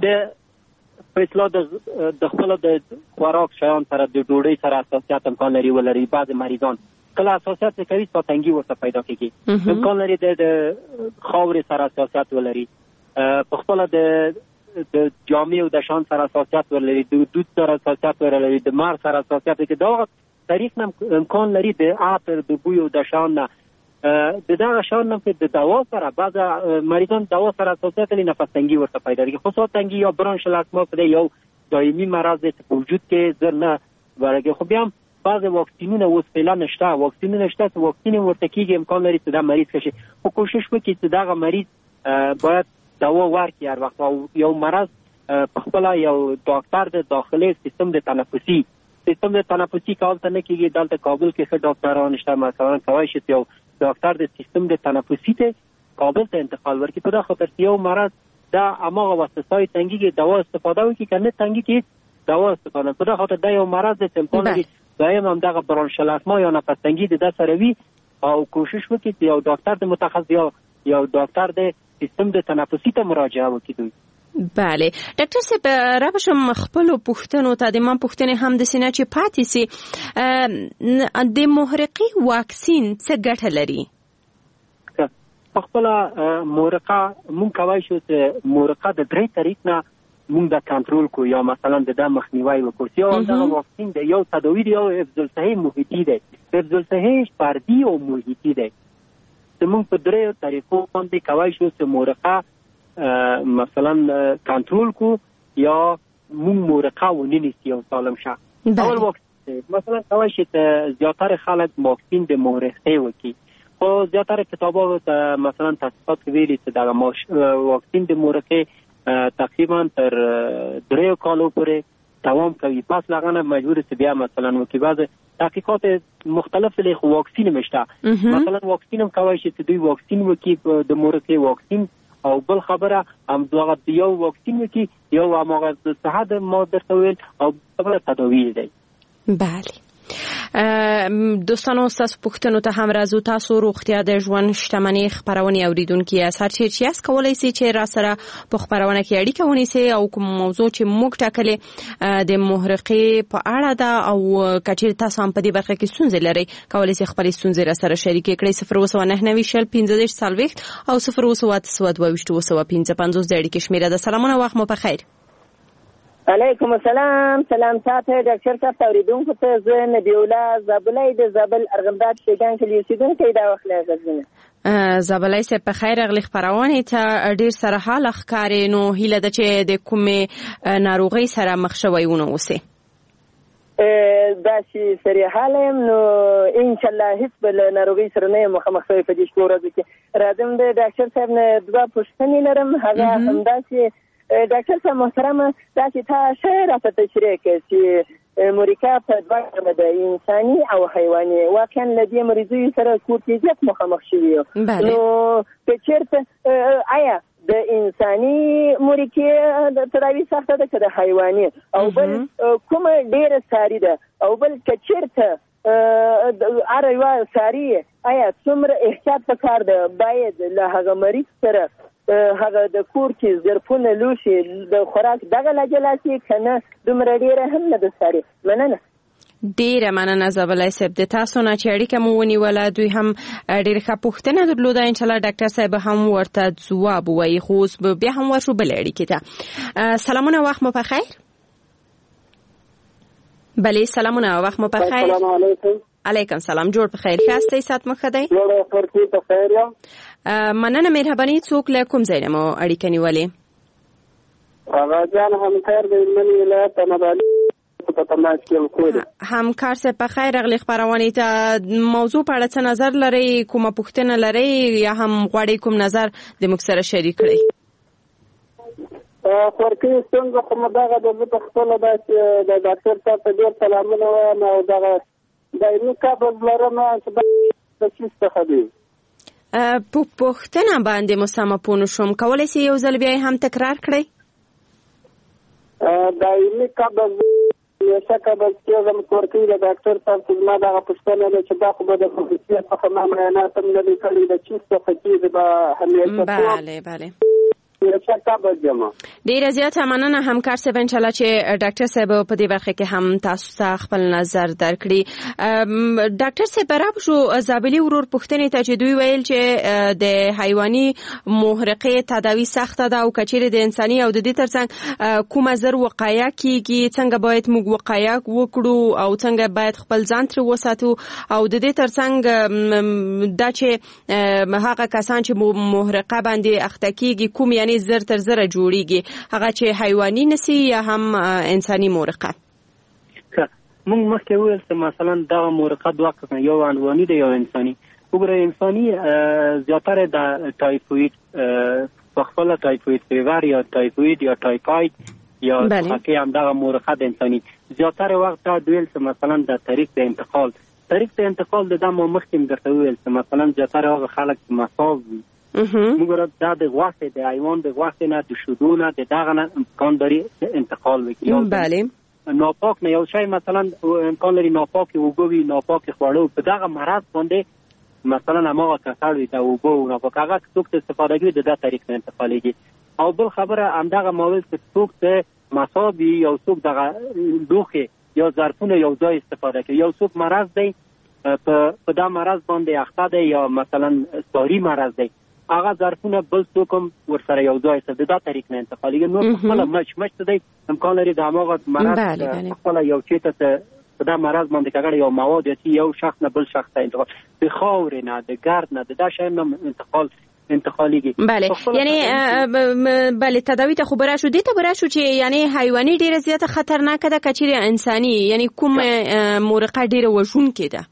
د په اصطلاح د خپل د خوراک شیان سره د ډوډۍ سره اساسیت امکان لري ولري بعض مریضان کله اساسیت کوي ساتنګي ورته پیدا کیږي امکان لري د خاورې سره اساسیت ولري په خپل د جامع او د شان سره اساسیت ولري د دود سره اساسیت ولري د مار سره اساسیت کې دا تاریخ نم امکان لري د عطر د بوی او د شان د دغه شان نم د دوا سره بعض مریضان دوا سره اساسیت لري نفس‌تنګي ورته پیدا کیږي خو ساتنګي یا برونشل اسما په یو دایمي مرض دی په وجود کې زر نه ورګي خو بیا بعض واکسینونه اوس فعلا نشته واکسینونه نشته واکسین ورته کیږي امکان لري چې دا مریض شي خو کوشش وکړي چې دغه مریض باید دوا ورکړي هر وخت او یو مرض په خپل یو ډاکټر د داخلي سیستم د تنفسي کول ته نه کیږي دلته کابل کې څه ډاکټران شته مثلا کوي چې یو ډاکټر د سیستم د تنفسي ته کابل ته انتقال ورکړي په دا خاطر یو مرض دا اماغه واسطه تنګي دوا استفاده وکړي کنه تنګي کې دوا استفاده په دا خاطر دا یو مرض د امکان لري دایم هم دغه برونشل اسما یا نفس‌تنګي د سره وي او کوشش وکړي چې یو ډاکټر د متخصص یا ډاکټر د سیستم د تنفسي ته مراجعه وکړي. بله ډاکټر صاحب را بشم خپل پوښتنو ته د من پوښتنې هم د سینې چې پاتې سي د محرقي واکسین څه ګټه لري؟ په خپل مورقه مونږ کوای شو چې مورقه د درې طریق نه مونږ د کنټرول کو یا مثلا د مخنیوي وکړو. یو دا واکسین دی، یو تداوی دی، یو حفظ الصحه محیطي دی. حفظ الصحه فردي او محیطي دی. مونږ په درې طریقو باندې کوای شو چې مورقه مثلا کنټرول کو یا مونږ مورقه ونیسو او سالم شه. اول واکسین مثلا کوای شي چې زیاتره خلک واکسین د مورقه وکړي. خو زیاتره کتابو ته مثلا تحقیقات ویلي چې دا واکسین د مورقه تقریبا تر 3 کالو پورې دوام کوي. پس لغنه مجبور است بیا مثلا وکړي. بعض تحقیقات مختلف له واکسین مشته. مثلا واکسین هم کوي چې دوی واکسین وکړي د مورقه واکسین، او بل خبره هم دغه یو واکسین وکړي یو هغه صحت ما درته ویل او خبره تداوی دی. بله دوستانو، تاسو پوښتنو ته هم راځو. تاسو روغتیا د ژوند شتمنۍ خبرونه اوریدونکو یاست. هر چیرې یاست کولای شئ چې را سره په خبرونه کې اړیکه ونیسئ او کوم موضوع چې موږ ټاکلې د محرقې په اړه ده او کچیر تاسو هم په دې برخه کې ستونزې لرئ، کولای شئ خپل ستونزې را سره شریک کړئ. 0299015 او 02822 د اړیکې شمیره ده. سلامونه، وخت مو په خیر. علیکم السلام. سلام تاسو ډاکټر صاحب اوریدونکو ته زه نبیولا زابلای د زابل ارغنداب شګان کې اوسیدونکې دا وخت لازم زابلای سه په خیر اغلی خبرونه ته ډیر سره حال ښکارې. نو هیله ده چې د کومې ناروغي سره مخ شوی ونه اوسه. دا چې سری حالم نو ان شاء الله هیڅ بل ناروغي سره نه مخامخ شوی په دې شپه ورځ کې. راځم د ډاکټر صاحب نه دوه پوښتنې لرم. هغه همدا چې ډاکټر صاحب محترم، دا چې تاسو راته تشریح کړئ چې مورقه په دوه ډوله ده، انساني او حیواني. واقعا له دې مریضیو سره کورتیزیت مخامخ شوي یو. نو که چېرته آیا د انساني مورقې د تداوي سخته ده که د حیواني، او بل کومه ډېره ساري ده، او بل که چېرته هر یوه ساري آیا څومره احتیاط پکار ده باید له هغه مریض سره هغه د کور کې ظرفونه لوشي د خوراک دغه لجلاسي کنه دومره ډیره هم نه د ساري. مننه. ډیره مننه زابلای صاحب د تاسو نه چې اړیکه مو ونیوله. دوی هم ډیره ښه پوښتنه درلوده. ان شاء الله ډاکټر صاحب هم ورته ځواب وایي. خو بیا هم ورشو بل اړیکې ته. سلامونه، وخت مو په خیر. بله سلامونه، وخت مو په خیر. السلام علیکم. علیکم سلام. جوړ په خیر ښاستئ؟ سات مو ښه دی؟ جوړ په خیر یم. مننه مهرباني. څوک له کوم ځای نه مو اړیکه نیولې؟ هغه جان همکار د هلمند ولایت نبالي په تماس کې کوي. همکار صاحب په خیر اغلی خبرونه ته موضوع په اړه څه نظر لرئ؟ کومه پوښتنه لرئ یا هم غواړئ کوم نظر د موږ سره شریک کړئ؟ خورکې څنګه کومه دغه د خپل د ډاکټر صاحب ته ډېر سلامونه وایم او دغه دایمي قبض لرم چې د څه څخه دی. په پوښتنه باندې مو سمه پوه نه شوم، کولی شئ یو ځل بیا هم تکرار کړئ؟ دایمي قبض همیشه قبض کېږم خورکې د ډاکټر صاحب چې زما دغه پوښتنه ده چې دا خو به د خصوصیت څخه ما معاینات هم نه دي کړي د څه څخه کېږي به همیشه بله ډیره زیاته مننه همکار صاحب. ان شاء الله چې ډاکټر صاحب په دې برخه کې هم تاسو ته خپل نظر درکړي. ډاکټر صاحب براب شو زابلی ورور پوښتنې ته چې دوی ویل چې د حیواني محرقې تداوی سخته ده او کچېرې د انساني او د دې ترڅنګ کومه زر وقایه کیږي، څنګه باید موږ وقایه وکړو او څنګه باید خپل ځان ترې وساتو، او د دې ترڅنګ دا چې هغه کسان چې محرقه باندې اخته کیږي کوم یعنی زر تر زر جوړیږي، هغه چې حیواني نسی یا هم انساني مورقه؟ موږ مخکې ویل چې مثلا دا مورقه دوه قسمه، یو حیواني ده یو انساني. وګوره انساني زیاتره د ټایفوید په خپل ټایفوید فیور یا ټایفوید یا ټایفاید یا هغه هم دا مورقه د انساني زیاتره وخت دا دویل چې مثلا د طریق د انتقال د دمو مخکې درته ویل چې مثلا زیاتره هغه خلک مصاب وي. موږ دا د غوښې د حیوان د غوښې نه د شیدو نه د دغه نه امکان لري انتقال وکړي. بله ناپاک نه یو شی مثلا امکان لري ناپاک وګوي، ناپاک خوړو په دغه مرض باندې مثلا هغه کسر وي د اوبو ناپاک هغه څوک استفاده کوي د دې طریق نه انتقالېږي. او بل خبره همدغه ماول چې څوک د مصابي یو څوک دغه دوخه یا ظرفونه یو ځای استفاده کوي، یو څوک مرض دی په دا مرض باندې اخته دی یا مثلا ساری مرض دی هغه ظرفونه بل څوک هم ورسره یو ځای سره دا طریق نه انتقالېږي. نو خپله مچ ته دی امکان لري د هماغه مرض خپله یو چېرته ته په دا مرض باندې کاغړ یو مواد یا یو شخص نه بل شخص ته انتقال، د خاورې نه د ګرد نه د دا شیانو انتقالیږي. بله یعنی بله تداوی ته خو برا شو دې ته برا شو چې یعنی حیواني ډیره زیاته خطرناکه ده که چیرې انساني یعنی کوم مورقه ډیره وژونکې ده؟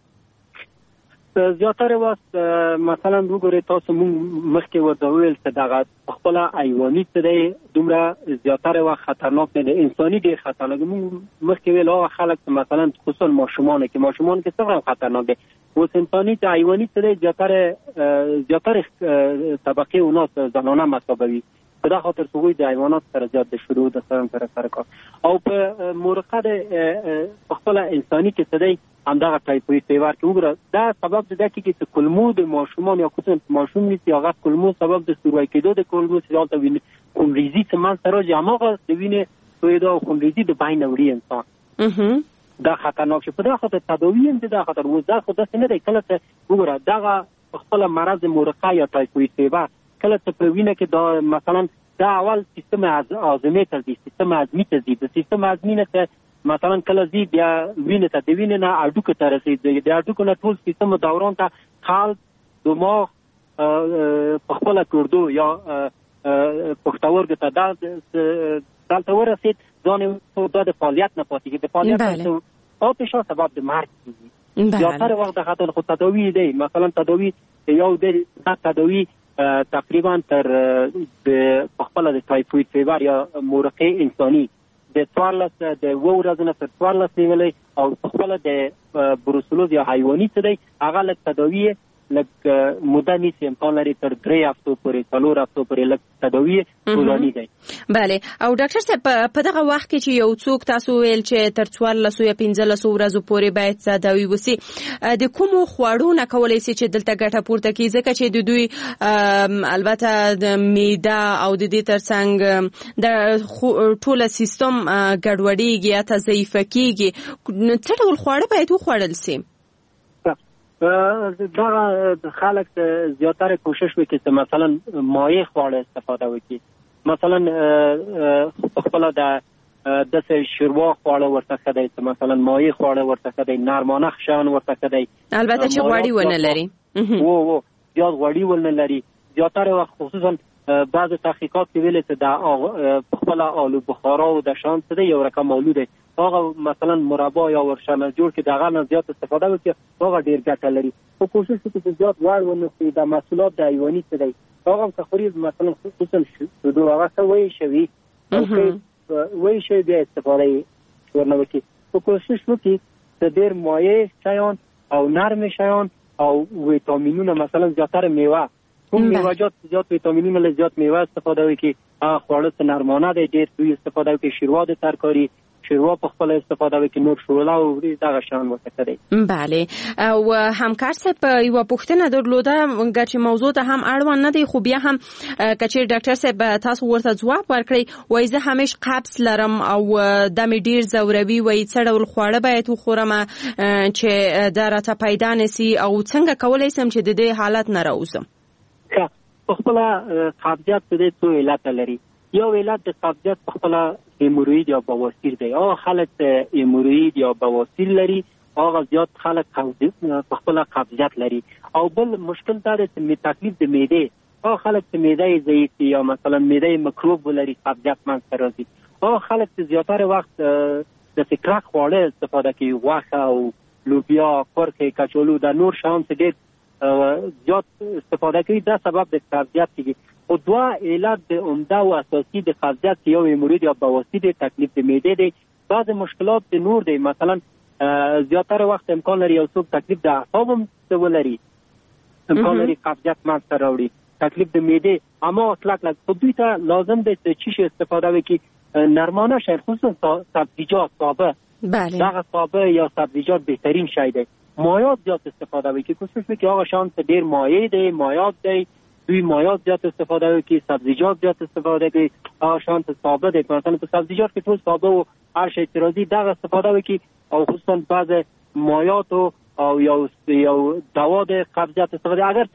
زیاتره وخت مثلا وګورئ تاسو مونږ مخکې ورته وویل چې دغه خپله حیواني څه دی دومره زیاتره وخت خطرناک نه دی، انساني ډېر خطرناک. مونږ مخکې ویل هغه خلک مثلا خصوصا ماشومان کې څومره خطرناک دی، اوس انساني ته حیواني څه دی زیاتره طبقې اونا زنانه مصابوي. په دا خاطر هغوی د حیوانات سره زیات د شروع د سره کار او په مرقه د خپله انساني کې څه دی همدغه تایفوید فیور کې وګوره دا سبب د دې کې چې کولمو د ماشومان یا خصوصا ماشوم نیسي هغه کولمو سبب د سوروي کېدو د کولمو چې دلته ویني خونریزي چې منځته راځي هماغه د وینې تویېدو او خونریزي د بین وړي انسان دا خطرناک شي. په دا خاطر تداوی هم دا خطر و دا خو داسې نه دی کله چې وګوره دغه خپله مرض مرقه یا تایفوید فیور کله چې په وینه کې دا مثلا دا اول سیستم هاضمې ته ځي، سیستم هاضمې ته ځي، د سیستم هاضمې نه مثلا کله ځي بیا وینې ته د وینې نه هډوکو ته رسېږي، د هډوکو نه ټول سیستم دوران ته قلب دماغ په خپله ګردو یا پښتورګو ته دلته ورسېد ځان دا د فعالیت نه پاتې کېږي، د فعالیت او فشار سبب د مرګ کېږي. زیاتره وخت د خطر خو تداوی دی، مثلا تداوی یو دی تداوی تقریبا تر په خپله د تایفوید فیور یا مرقه انساني د 14 د 2 ورځې نه تر 14 نیولې او په خپله د بروسلوز یا حیواني څه دی هغه لږ تداوی لږ موده نیسي، امکان لري تر 3 هفتو پورې 4 هفتو پورې لږ تداوی طولاني دی. بله او ډاکټر صاحب په دغه وخت کې چې یو څوک تاسو ویل چې تر 14 یا 15 ورځو پورې باید تداوی وسی د کومو خوړو نه کولی شي چې دلته ګټه پورته کړي ځکه چې د دوی البته د معده او د دې ترڅنګ د ټوله سیستم ګډوډېږي یا ضعیفه کېږي، څه ډول خواړه باید وخوړل شي؟ دا خلک زیاتره کوشش وکړي چې مثلا مایع خواړه استفاده وکړي، مثلا خپله د داسې شوروا خواړه ورته ښه دی چې مثلا مایع خواړه ورته ښه دی، نرمانه شیان ورته ښه دی، البته چې غوړي ونه لري زیات غوړي ونه لري. زیاتره وخت خصوصا بعض تحقیقات کې ویلي چې د خپله آلو بخارا او د شان څه دی یو رقم آلو دی هغه مثلا مربا یا ورشانه جوړ کې دغه نه زیات استفاده وکړي هغه ډېر ګټه لري. خو کوشش وکړي چې زیات غوړ ونه خوري، د محصولات د حیواني څه دی هغه هم که خوري مثلا خصوصا شیدو هغه څه ویشوي بیا استفاده یې ورنه وکړي. خو کوشش وکړي چې ډېر مایع شیان او نرم شیان او ویټامینونه مثلا زیاتره میوه کوم میوه‌جات زیات ویټامینونه له زیات میوه استفاده وکړي، خواړه څه نرمانه دی ډېر دوی استفاده وکړي، شوروا د ترکاري شوروا په خپل استفاده وکړي، نور شوله او دغه شیان ورته دی. بله او همکار صاحب یوه پوښتنه درلوده ګرچې موضوع ته هم اړوند نه دی خو بیا هم که چیرې ډاکټر صاحب تاسو ورته ځواب ورکړئ وایي زه همیش قبض لرم او دا مې ډېر ځوروي، وایي څه ډول خواړه باید وخورم چې دا راته پیدا نسي او څنګه کولی شم چې د دې حالت نه راوځم؟ په خپله قبضیت په دې څو علت لري. یو علت د قبضیت په خپله هیموروید یا بواسیر دی. هغه خلک هیموروید یا بواسیر لري هغه زیات خلک په خپله قبضیت لري. او بل مشکل دا دی چې تکلیف د معدې هغه خلک چې معده یې ضعیف دي یا مثلا معده یې مکروب ولري قبضیت منځته راځي. هغه خلک چې زیاتره وخت د کلک خواړه استفاده کوي، غوښه او لوبیا، کورکې، کچالو د نور شیان څه ډېر زیات استفاده کوي دا سبب د قبضیت کېږي. او دوه علت د عمده او اساسي د قبضیت یو هیموروید یا بواسیر دی، تکلیف د معدې دی، بعض مشکلات د نور دی، مثلا زیاتره وخت امکان لري یو څوک تکلیف د اعصاب هم ولري، امکان لري قبضیت منځته راوړي، تکلیف د معدې اما کلک خو دوی ته لازم دی چې چی شي استفاده وکړي نرمانه شی، خصوصا سبزیجات سابه. دغه سابه یا سبزیجات بهترین شی دی. مایعات زیات استفاده وکړي، کوشش وکړي هغه شیان چې ډېر مایع دی، مایعات دی دوی مایعات زیات استفاده وکړي، سبزیجات زیات استفاده کړي، هغه شیان چې سابه دی مثلا په سبزیجات کې ټول سابه او هر شی چې راځي دغه استفاده وکړي او خصوصا بعض مایعات او یو دوا د قبضیت استفاده. اگر ته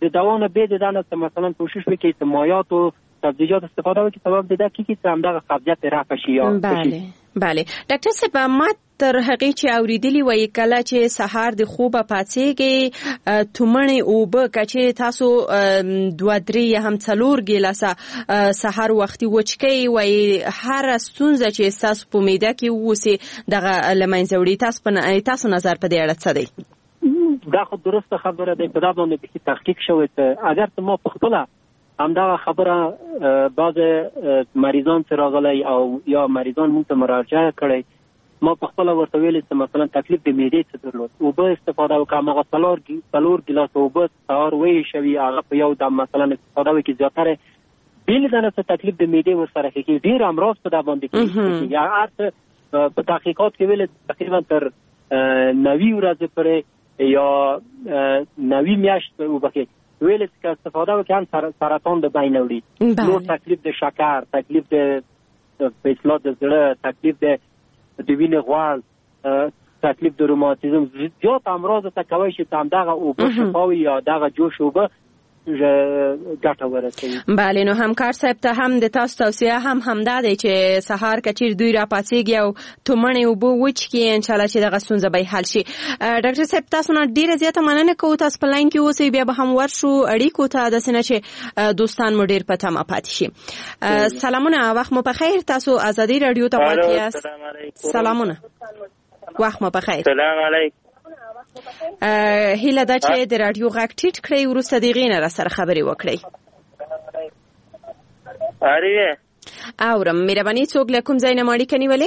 د دوا نه به د دانه مثلا کوشش وکړي چې مایعات او سبزیجات استفاده وکړي سبب د دې کې همدغه قبضیت رفع شي. بله ډاکټر صاحب ما تر هغه چې اوریدلی وای کله چې سحر د خوبه پاتېږي تومنې اوبه کچې تاسو 2-3 یا هم 4 ګیلاسه سحر وختي وچکي وای هر ستونزه چې تاسو په معده کې ووسی دغه لمنځه وړي تاسو نظر په دې اړه څه دی؟ دا خو درسته خبره ده، په دا باندې به تحقیق شوی ته اگر ما په خپل همدغه خبره بعض مریضان څخه راغلي او یا مریضان مونږ ته مراجعه کړي ما په خپل ورته ویل چې مثلا تکلیف د معدې څخه درلود او به استفاده وکړم هغه 4 ګیلاس اوبه سهار وې شوي هغه په یو دم مثلا استفاده وکړي زیاتره بیل دنه څه تکلیف د معدې ورسره کې ډیر امراض په دا باندې کې یا ارته په تحقیقات کې ویل تقریبا تر 90 ورځې پرې یا 90 میاشت وبکه ویل چې استفاده وکړم سرطان د بین وړي نو تکلیف د شکر، تکلیف د فیصله د زړه، تکلیف د وینې غوړ، تکلیف د روماتیزم زیات امراض ته کوي چې همدغه اوبه شفاوي یا دغه جوش اوبه ګټه ورسوي. بله نو همکار صاحب ته هم د تاسو توصیه همدا دی چې سهار کچیر دوی را پاتېږي او تومنې اوبه وچکي ان شاء الله چې دغه ستونزه به حل شي. ډاکټر صاحب تاسو نه ډیره زیاته مننه کوو، تاسو په لاین کې اوسئ بیا به هم ورشو اړیکو ته داسې نه چې دوستان مو ډیر په تمه پاتې شي. سلامونه، وخت مو په خیر. تاسو ازادي رادیو ته پاتې یاست. سلامونه، وخت مو په خیر. سلام علیکم. هیله ده چې د رادیو غږ ټیټ کړئ وروسته دغې نه راسره خبرې وکړئ. اورم. مهرباني څوک له کوم ځای نه اړیکه نیولې؟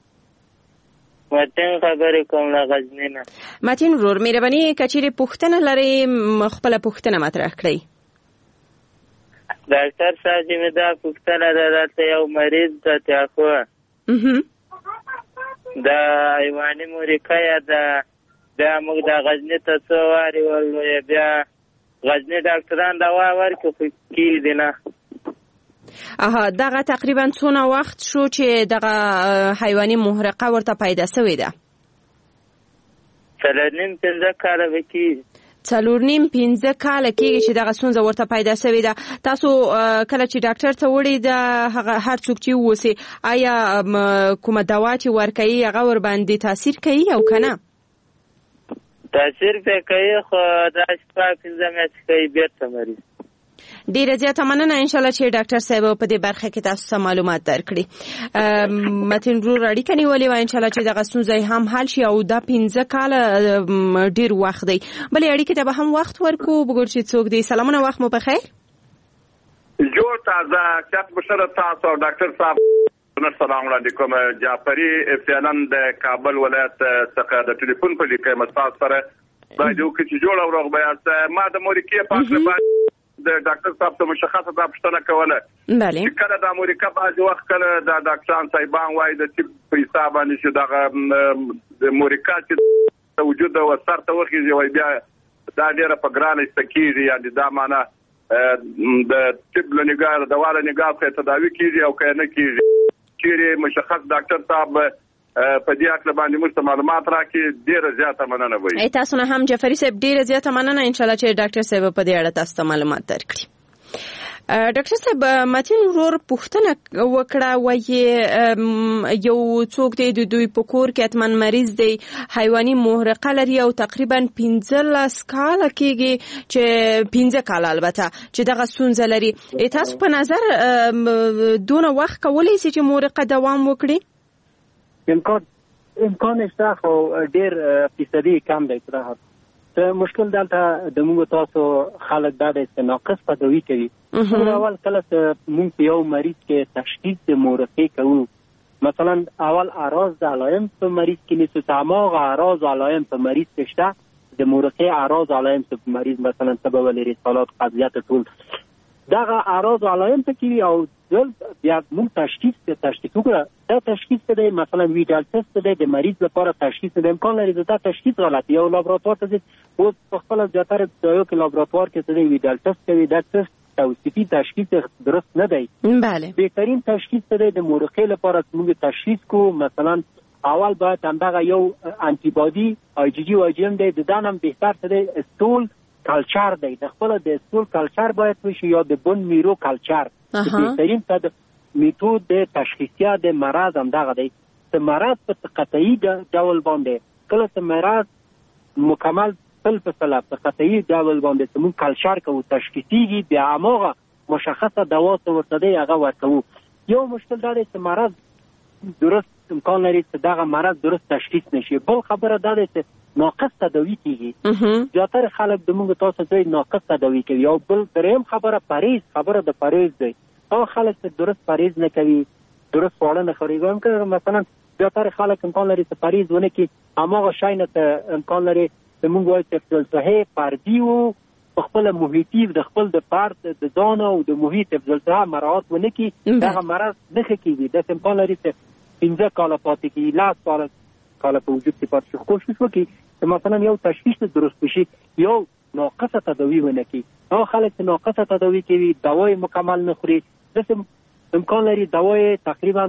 متین خبرې کوم له غزني نه. متین ورور مهرباني کچېرې پوښتنه لرئ خپله پوښتنه مطرح کړئ. ډاکټر صاحب چې مې دا پوښتنه ده دلته یو مریض د تیاخوا د حیواني مرکه یا بیا موږ د غزني ته څو وارې ولویې بیا غزني ډاکټران دوا ورکړي خو کېږي نه. دغه تقریبا څونه وخت شو چې دغه حیواني محرقه ورته پیدا شوې ده؟ 4.5 کاله به کېږي. 4.5 کاله کېږي چې دغه ستونزه ورته پیدا شوې ده. تاسو کله چې ډاکټر ته وړئ د هر څوک چې ووسي آیا کومه دوا چې ورکوي هغه ورباندې تاثیر کوي او که نه؟ تاثیر پې کوي خو دا شپه 15 میاشتې کوي بیرته مریض. ډیره زیاته مننه انشاءالله چې ډاکټر صاحب په دې برخه کې تاسو ته معلومات درکړي. متین ورور اړیکه نیولې وه انشاءالله چې دغه ستونزه هم حل شي او دا 15 کاله ډیر وخت دی. بلې اړیکې ته به هم وخت ورکو بګور چې څوک دی. سلامونه، وخت مو په خیر. جوړ تازه سیاست بشره تاسو او ډاکټر صاحب سلام علیکم. جعفری فعلا د کابل ولایت څخه د ټلیفون په لیکه مستاس سره باید وکړي چې جوړ او روغ بیاست. ما د مورکې پاک باندې د ډاکټر صاحب ته مشخصه دا پوښتنه کوله چې کله د امریکا بعض وخت کله د ډاکټران صاحبان وایي د طب په حساب باندې چې دغه د امریکا چې وجود او اثر ته وخیږي وایي بیا دا ډیره په ګرانه استکیږي، یعنی دا معنا د طب له نگاه د واله نگاه په تداوی کیږي او که نه کیږي. چیرې مشخص ډاکټر صاحب په دې اړه باندې موږ معلومات راکړي ډیره زیاته مننه وایي. تاسو نه هم جعفری صاحب ډیره زیاته مننه انشاءالله چې ډاکټر صاحب په دې اړه تاسو ته معلومات درکړي. ډاکټر صاحب متین ورور پوښتنه وکړه وایي یو څوک دی د دوی په کور کې اتمن مریض دی حیواني محرقه لري او تقریبا 15 کاله کېږي چې 15 کاله البته چې دغه ستونزه لري. تاسو په نظر دونه وخت کولی شي چې محرقه دوام وکړي؟ امکان شته خو ډیر فیصدي کم دی. مشکل دلته د موږ تاسو خلک دا دی چې ناقص تداوی کوي. اول کله چې موږ په یو مریض کې تشخیص د محرقې کوو مثلا اول اعراض د علائم په مریض کې نیسو تماغ اعراض علائم په مریض کې شته د محرقې اعراض علائم په مریض مثلا سبب لري سالات قبضیت ټول دغه اعراض علائم ته کې او بیا موږ تشخیص وکړه. دا تشخیص دی مثلا ویډال تست دی د مریض لپاره تشخیص د امکان لري دا تشخیص غلط یو لابراتوار ته ځي او په خپل ځاتره یو کې لابراتوار کې څه دی ویډال تست کوي دا تست توصیفي تشخیص درست نه دی. بله بهترین تشخیص دی د محرقې لپاره موږ تشخیص کو مثلا اول باید همدغه یو انټي بادي آی جی جی او جی ام دی د دانم بهتر دی استول کلچر دی، د خپل د سټول کلچر باید وشي یا د بون میرو کلچر. بهترین میتود د تشخیصیا د مرض هم دغه دی. د مرض په قطعي ډول باندې کله چې مرض مکمل تل په سلب په قطعي ډول باندې چې موږ کلچر کوو تشخیصیږي، بیا هغه مشخصه دوا ورته دی هغه ورکوو. یو مشکل دا دی چې مرض درست امکان لري چې دغه مرض درست تشخیص نشي. بل خبره دا ده چې ناقص تداوی کیږي. زیاتره خلک د موږ تاسو ته ناقص تداوی کوي. یو بل دریم خبره پرهیز، خبره د پرهیز دی. او خلک چې درست پرهیز نه کوي، درست خواړه نه خوري. مثلا زیاتره خلک امکان لري چې پرهیز ونه کړي، هماغه شی نه امکان لري چې موږ وایو چې صحي فردي او خپل محیطي د خپل د فرد د ځان او د محیط افضلتیا مراعات ونه کړي، دغه مرض نه کیږي. د امکان لري چې 15 کاله پاتې کیږي، 10 کاله په وجود کې پاتې شي. کوشش وکړي چې مثلا یو تشخیص درست بشي، یو ناقصه تداوی ونه کړي. او خلک چې ناقصه تداوی کوي، دوای مکمل نه خوري، د امکان لري دوای تقریبا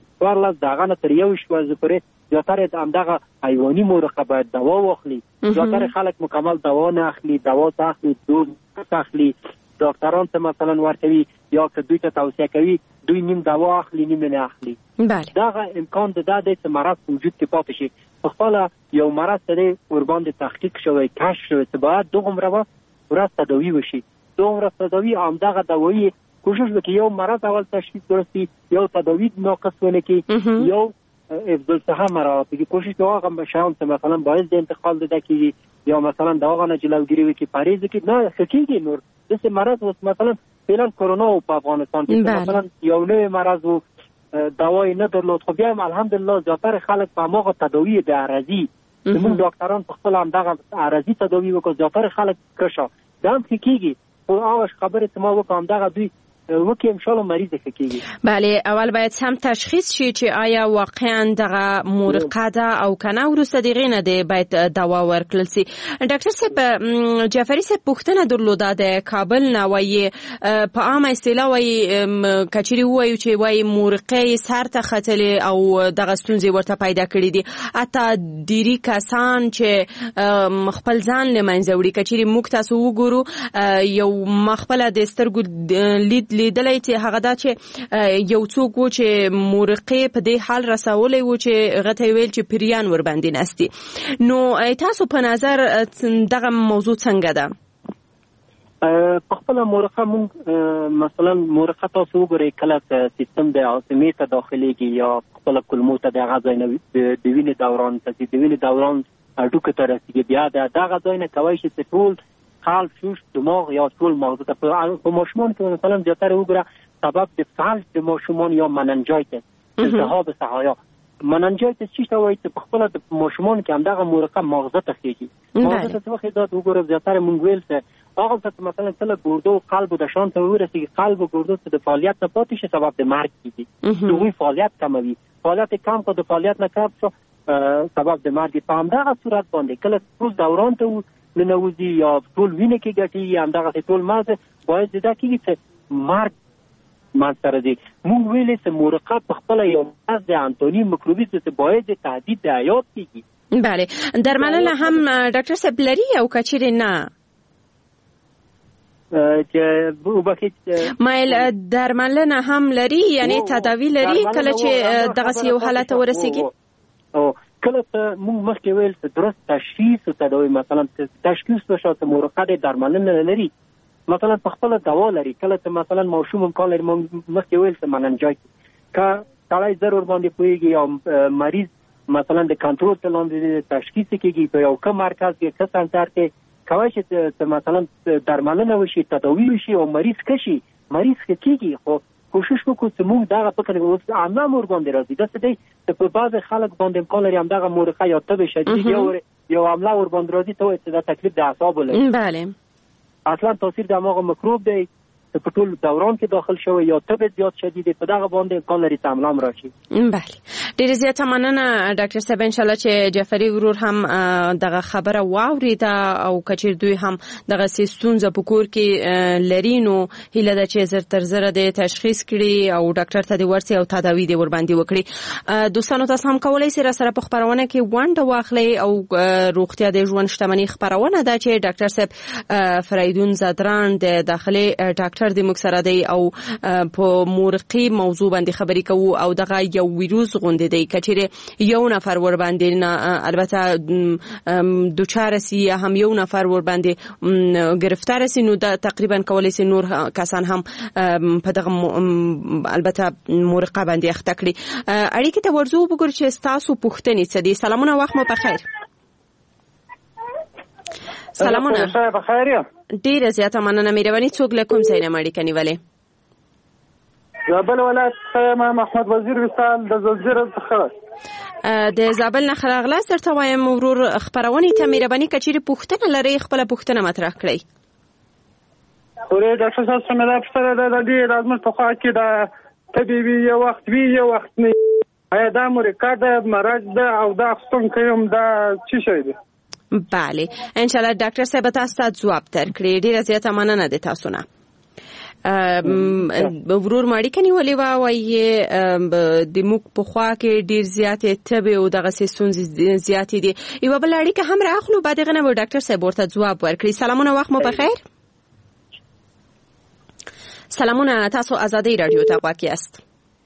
14 دغه نه تر 1 شپه پورې زیاتره همدغه حیواني مرکب باید دوا واخلي. زیاتره خلک مکمل دوا نه اخلي، دوا اخلي دوز اخلي. ډاکټران ته مثلا ورکوي یا که دوی ته توصیه کوي دوی نیم دوا اخلي نیم نه اخلي. دغه امکان ده چې مرض وجود کې پاتې شي. خپل یو مرض ته ورباندې تحقیق شوی، کشف شوی چې باید دومره ورځ تداوی وشي. دومره تداوی همدغه دوايي کوشش وکړي یو مرض اول تشخیص درستی، یو تداوی ناقص ونه کړي، یو افضلتها مراعات کړي. کوشش کوي هغه شیان چې مثلا باعث د انتقال ده کیږي یا مثلا دغه نه جلوګیری وکړي، پرهیز وکړي، نه کیږي نور دغه مرض. مثلا فعلا کرونا په افغانستان کې مثلا یو نوې مرض وو، دوای نه درلود، خو بیا هم الحمدلله زیاتره خلک په هغه تداوی د عرضی موږ ډاکټران په خپل هم دغه عرضی تداوی وکړو، زیاتره خلک کښه دا هم کیږي. او هغه خبره چې ما وکړم دغه دوی وکي ان شاء الله مریض کیږي. بله، اول باید هم تشخیص شي چې آیا واقعا دغه مرقه ده او کنه، وروسته دغه نه دی باید دوا ورکړل شي. ډاکټر صاحب جعفری صاحب پوښتنه درلوده د کابل نه، وایي په عامه اصطلاح وایي کچری وایي چې وایي مرقه سر ته ختلې او دغه ستونزې ورته پیدا کړې دي. حتی ډیری کسان چې خپل ځان له منځه وړي، کچری موږ تاسو وګورو یو مخبله د سترګو لید لیدلای چې هغه دا چې یو څوک و چې مرقه په دې حال رسولې و چې غته ویل چې پریان ور باندې نستي. نو تاسو په نظر دغه موضوع څنګه ده؟ په خپل مرقه مونږ مثلا مرقه تاسو وګورئ کله سیستم د عاصمه ته داخليږي یا خپل کلمو ته د غذای نه د وینې دوران ته د وینې دوران اډوکه ته رسیږي، بیا د غذای نه کوي چې ټول قلب، شوش، دماغ یا ټول مغز ته په ماشومان کې مثلا زیاتره وګوره سبب د فلج د ماشومان یا مننجایتس، التهاب سحایا. مننجایتس څه وایي چې په خپل د ماشومان کې همدغه مرقه مغز ته خېږي. مغز ته څه دا وګوره زیاتره مونږ ویل چې هغه څه مثلا کله ګردو قلب د شان ته ورسېږي، قلب او ګردو ته د فعالیت نه پاتې شي، سبب د مرګ کیږي. دوی فعالیت کموي، فعالیت کم کو د فعالیت نه کم شو سبب د مرګ. په همدغه صورت باندې کله ټول دوران ته ننوځي یا ټول وینه کې ګټي، همدغه ټول مغز باید دا کیږي چې مرګ مانسره دي. موږ ویلې چې مرقه په خپل یو مرض د انتونی مکروبي چې باید تهدید د حیات کیږي. بله، درملنه هم ډاکټر صاحب لري او کچری نه چې وبخښه مایل درملنه هم لري، یعنی تداوی لري کله چې دغه یو حالت ورسیږي. او کله ته موږ مخکې ویل چې درست تشخیص او تداوی، مثلا تشخیص وشو چې مرقه د درملنه لري، مثلا په خپل دوا لري. کله ته مثلا ماشوم امکان لري، مخکې ویل چې مننجایتس که سړی ضرور باندې پوهیږي او مریض مثلا د کنټرول ته لاندې تشخیص کیږي په یو کم مرکز کې څه سنټر کې کوي چې مثلا درملنه وشي، تداوی وشي او مریض کشي، مریض کیږي. خو کوشش وکړو چې موږ دغه فکر وکړو عامه مور باندې راځي. دا څه دی چې په بعض خلک باندې امکان لري همدغه مرقه یا تب شدید یو عامله ور باندې راځي ته چې دا تکلیف د اعصابو لري. بله، اصلا تاثیر د هغه مکروب دی په ټول دوران کې داخل شوی یا تب زیات شدید په دغه باندې امکان لري تعامل راشي. بله ډیره زیاته مننه ډاکټر صاحب، ان شاء الله چې جعفري ورور هم دغه خبره واوریده او کچیر دوی هم دغه ستونزه په کور کې لري نو هیله ده چې زر تر زره د تشخیص کړي او ډاکټر ته د ورسي او تداوی د ور باندې وکړي. دوستانو تاسو هم کولای شئ سره په خبرونه کې ونډه واخلئ او روغتیا د ژوند شتمنۍ خبرونه ده چې ډاکټر صاحب فریدون زدران د داخلي ډاکټر د مکسره دی او په مورقي موضوع باندې خبرې کوو او دغه یو ویروس غونډې دی کچېره یو نفر ور باندې البته دوچار سي هم یو نفر ور باندې گرفتار سي نو دا تقریبا کولای سي نور کسان هم په دغه البته مورقه باندې اخته کړي. اړیکې ته ورزو وګورئ چې تاسو پوښتنې څه دي. سلامونه، وخت مو بخیر. سلامونه، بخیر یم. ډیره زیاته مننه. مهرباني څوک له کوم ځای نه اړیکه نیولې؟ زابل ولایت څخه محمد وزیر وصال د زلزلې څخه. د زابل نه خراغلاس درته وایم ورور خبرونه ته مهرباني کچېرې پوښتنه لري خپل پوښتنه مطرح کړئ. ورې ډاکټر صاحب سره مې پوښتنه ده د دې لازم په خوا کې د طبيبي یو وخت وی یو وخت نه آیا دا مرکه د مرض ده او دا خصوم کوم دا څه شي ده؟ بله ان شاء الله ډاکټر صاحب تاسو ته جواب درکړي. ډیره زیاته مننه ده تاسو نه. ورور ماړی کني ولې وایي د موږ په خوا کې ډیر زیاتې تبه او دغه ستونزې زیاتې دي. یو بل اړیکه هم راخلو بعد غنه و ډاکټر صاحب ورته جواب ورکړي. سلامونه، وخت مو بخیر. سلامونه، تاسو آزادی رادیو ته غواړئ است.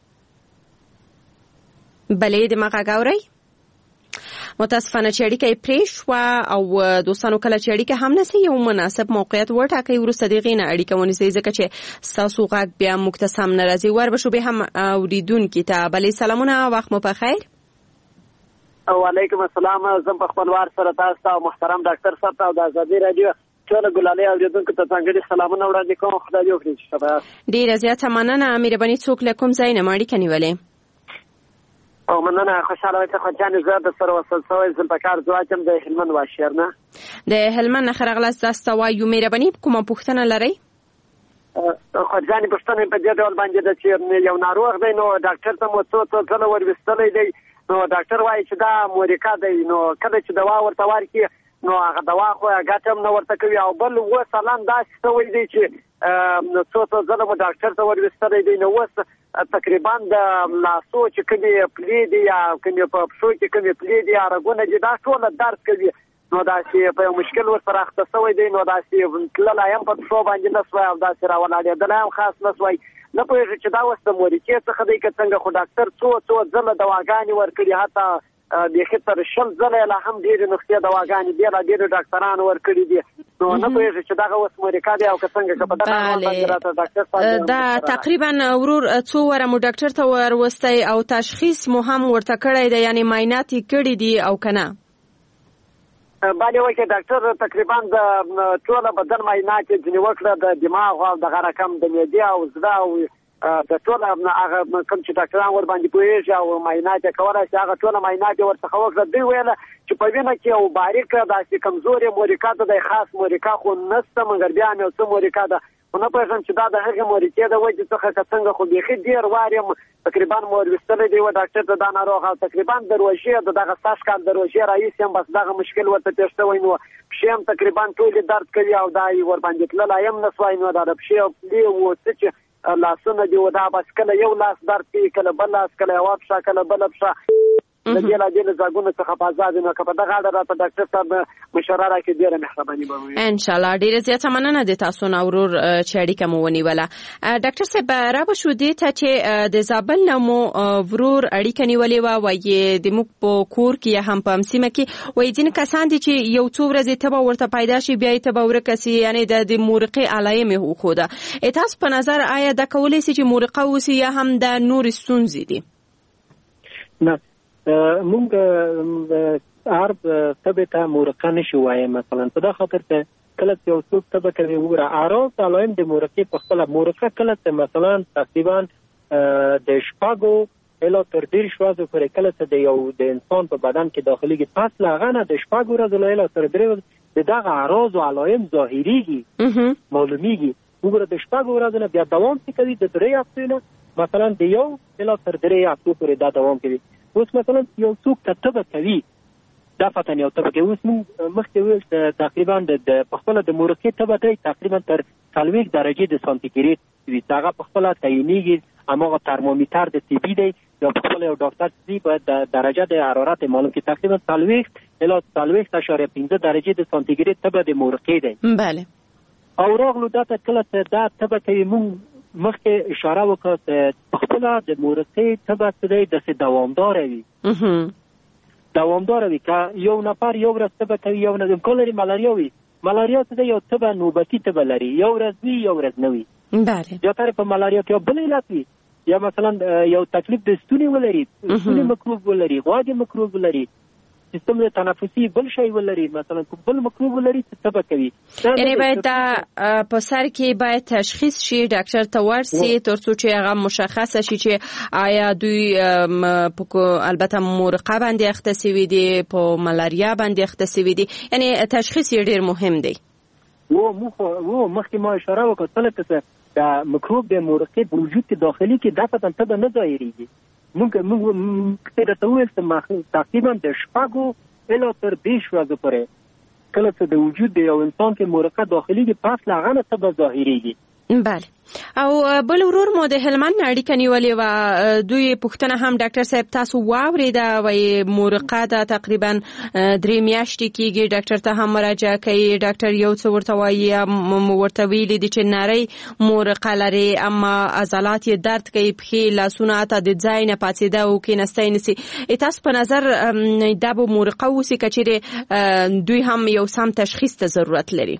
بله د مغه غاوري متاسفانه چې اړیکه پرې شوه او دوستانو کله چې اړیکه هم نسی یو مناسب موقعیت وټاکي ورسته دغه نه اړیکه ونیسي ځکه چې تاسو غږ بیا مختصم ناراضي ور بشو به هم اوریدونکو ته. بله سلامونه، وخت مو بخیر. وعلیکم السلام. زم په خپلوار سره تاسو او محترم ډاکټر صاحب او د آزادی رادیو ټول ګلالي اوریدونکو ته څنګه سلامونه وړاندې کوم. خدای دې وکړي چې شباب ډیره زیاته مننه. مهرباني څوک له کوم ځای نه اړیکه نیولې؟ او مننه. خوشاله وای ته خجان زه د سره وصل سوی زم په کار ځواچم د هلمند واشیر نه د هلمند خرغلاس تاسو وایو. مهرباني کومه پوښتنه لرئ؟ خجان پوښتنه په دې ډول باندې د چې یو ناروغ دی نو ډاکټر ته مو څو ځله ورستلې دی نو ډاکټر وایي چې دا مورکا دی نو کله چې دوا ورته ورکړي نو هغه دوا خو ګټم نه ورته کوي او بل و سلام دا څه وایي دی چې نو څو ځله مو ډاکټر ته ورستلې دی نو وس تقریبا د لاسو چې کومې پلې دي یا کومې په پښو کې کومې پلې دي هغه دي دا ټول درد کوي نو دا چې په مشکل ورسره اخته شوی دی نو دا چې تللی یم په پښو باندې نه سوی او داسې راولاړېدلی هم خاص نه سوی نه پوهېږي چې دا اوس د مورکې څخه دی که څنګه خو ډاکټر څو ځله دواګانې ورکړي حتی بیخي تر 20 ځله یې لا هم ډېرې نسخې دواګانې بېلابېلو ډاکټرانو ورکړي دي نو نه پوهېږي چې دغه اوس مورکه دی او که څنګه که په دغه حال باندې راته ډاکټر صاحب دا تقریبا ورور څو واره مو ډاکټر ته وروستی او تشخیص مو هم ورته کړی دی یعنې معاینات یې کړي دي او که نه؟ باندې وایي چې ډاکټر تقریبا د ټوله بدن معاینات یې ځینې وکړه د دماغ او دغه رقم د معدې او زړه او د ټوله هغه کوم چې ډاکټران ور باندې پوهېږي او معاینات یې کولی شي هغه ټوله معاینات یې ورڅخه وکړه. دوی ویله چې په وینه کې یو باریکه داسې کمزورې مورکه ده دی خاص مورکه خو نشته مګر بیا هم یو څه مورکه ده خو نه پوهېږم چې دا د هغې مورکې د وجې څخه که څنګه خو بیخي ډېر وار یم تقریبا مو ورستلی دی و ډاکټر ته دا ناروغ او تقریبا د روژې د دغه سږ کال د روژې راهیسې هم بس دغه مشکل ورته پېښ شوی نو پښې هم تقریبا ټولې درد کوي او دا یې ور باندې تللی هم نه سوی نو دا د پښې او پلې و څه چې لاسونه دی و دا بس کله یو لاس درد کوي کله بل لاس کله یوه پښه کله بله پښه د بېلابېلو ځایونو څخه په ازاد نو که په دغه اړه راته ډاکټر صاحب مشوره راکړي ډېره مهرباني به وي. انشاءالله ډېره زیاته مننه د تاسو نه ورور چې اړیکه مو ونیوله. ډاکټر صاحب را به شو دې ته چې د زابل نه مو ورور اړیکه نیولې وه وایي د موږ په کور کې یا هم په سیمه کې وایي ځینې کسان دي چې یو څو ورځې تبه ورته پیدا شي بیا یې تبه ورکه سي یعنې د مورقې علایم یې وښوده. تاسو په نظر آیا دا کولی سي چې مورقه اوسي یا هم د نورې ستونزې دي؟ نه مونږ هر تبه ته مورقه نشو وایي مثلا په دا خاطر ته کله یو څوک تبه کوي وره اعراض علایم د مورقې په خپل مورقه کله ته مثلا تقریبا د شپږو اله تر 10 ورځې پورې کله ته د یو د انسان په بدن کې داخليږي پس لاغه نه د شپږو ورځې اله تر 3 د دغه اعراض او علایم ظاهريږي معلومیږي وګوره د 4 ورځې نه بیا دوام کوي د 3 هفتو نه مثلا د یو اله تر 3 هفتو پورې دا دوام کوي. اوس مثلا یو څوک تبه کوي دا فتن یو تبه کوي. اوس موږ مخکې ویل تقریبا د خپل د مورقې تبه دی تقریبا تر 40 درجه د سانتیګریډ وي. دا په خپل تعینېږي اماغه ترمامیتر د سی بی دی یا په خپل یو ډاکټر سی باید د درجه د حرارت معلوم کړي. تقریبا 40 الی 40.5 درجه د سانتیګریډ تبه د مورقې دی. بله. او راغلو دا ته کله دا تبه کوي موږ مخکې اشاره وکړه په خپل د مورقې تبه دی د دوامدار وي. دوامدار وي که یو نفر یو ورځ تبه کوي یو نه امکان لري ملاریا وي. ملاریا څه دی یو تبه نوبتي تبه لري یو ورځ وي یو ورځ نه وي. بله. زیاتره په ملاریا کې بل علت وي یا مثلا یو تکلیف د ستوني ولري ستوني مکروب ولري غوږ مکروب ولري سیستم د تنفسي بل شی ولري مثلا بل مکروب ولري څه تبه کوي. یعنی باید په سر کې باید تشخیص شي ډاکټر ته ورسي ترڅو چې هغه مشخص شي چې آیا دوی البته مورقه باندې اخته سوي دي په ملاریا باندې اخته سوي دي. یعنی تشخیص یې ډیر مهم دی. مخکې ما اشاره وکړه چې د مکروب د مورقې په وجود کې داخلي کې دا فتن تبه نه ظاهرېږي. موږ درته وویل چې تقریبا د 4 الی تر 20 ورځې پورې کله چې د وجود د یو انسان کې مورقه داخلي کې پس له هغه نه تبه ظاهرېږي. بله. او بل ورور مو د هلمند اړیکه نیولې وه دوی پوښتنه هم ډاکټر صاحب تاسو واورېده وایي مورقه ده تقریبا 3 میاشتې کېږي ډاکټر ته هم مراجعه کوي ډاکټر یو څه ورته وایي ورته ویلي دي چې نرۍ مورقه لري اما عضلات یې درد کوي پښې لاسونه حتی د ځای نه پاڅېده او کېنستی نسي. تاسو په نظر دا به مورقه اوسي که چیرې دوی هم یو سم تشخیص ته ضرورت لري؟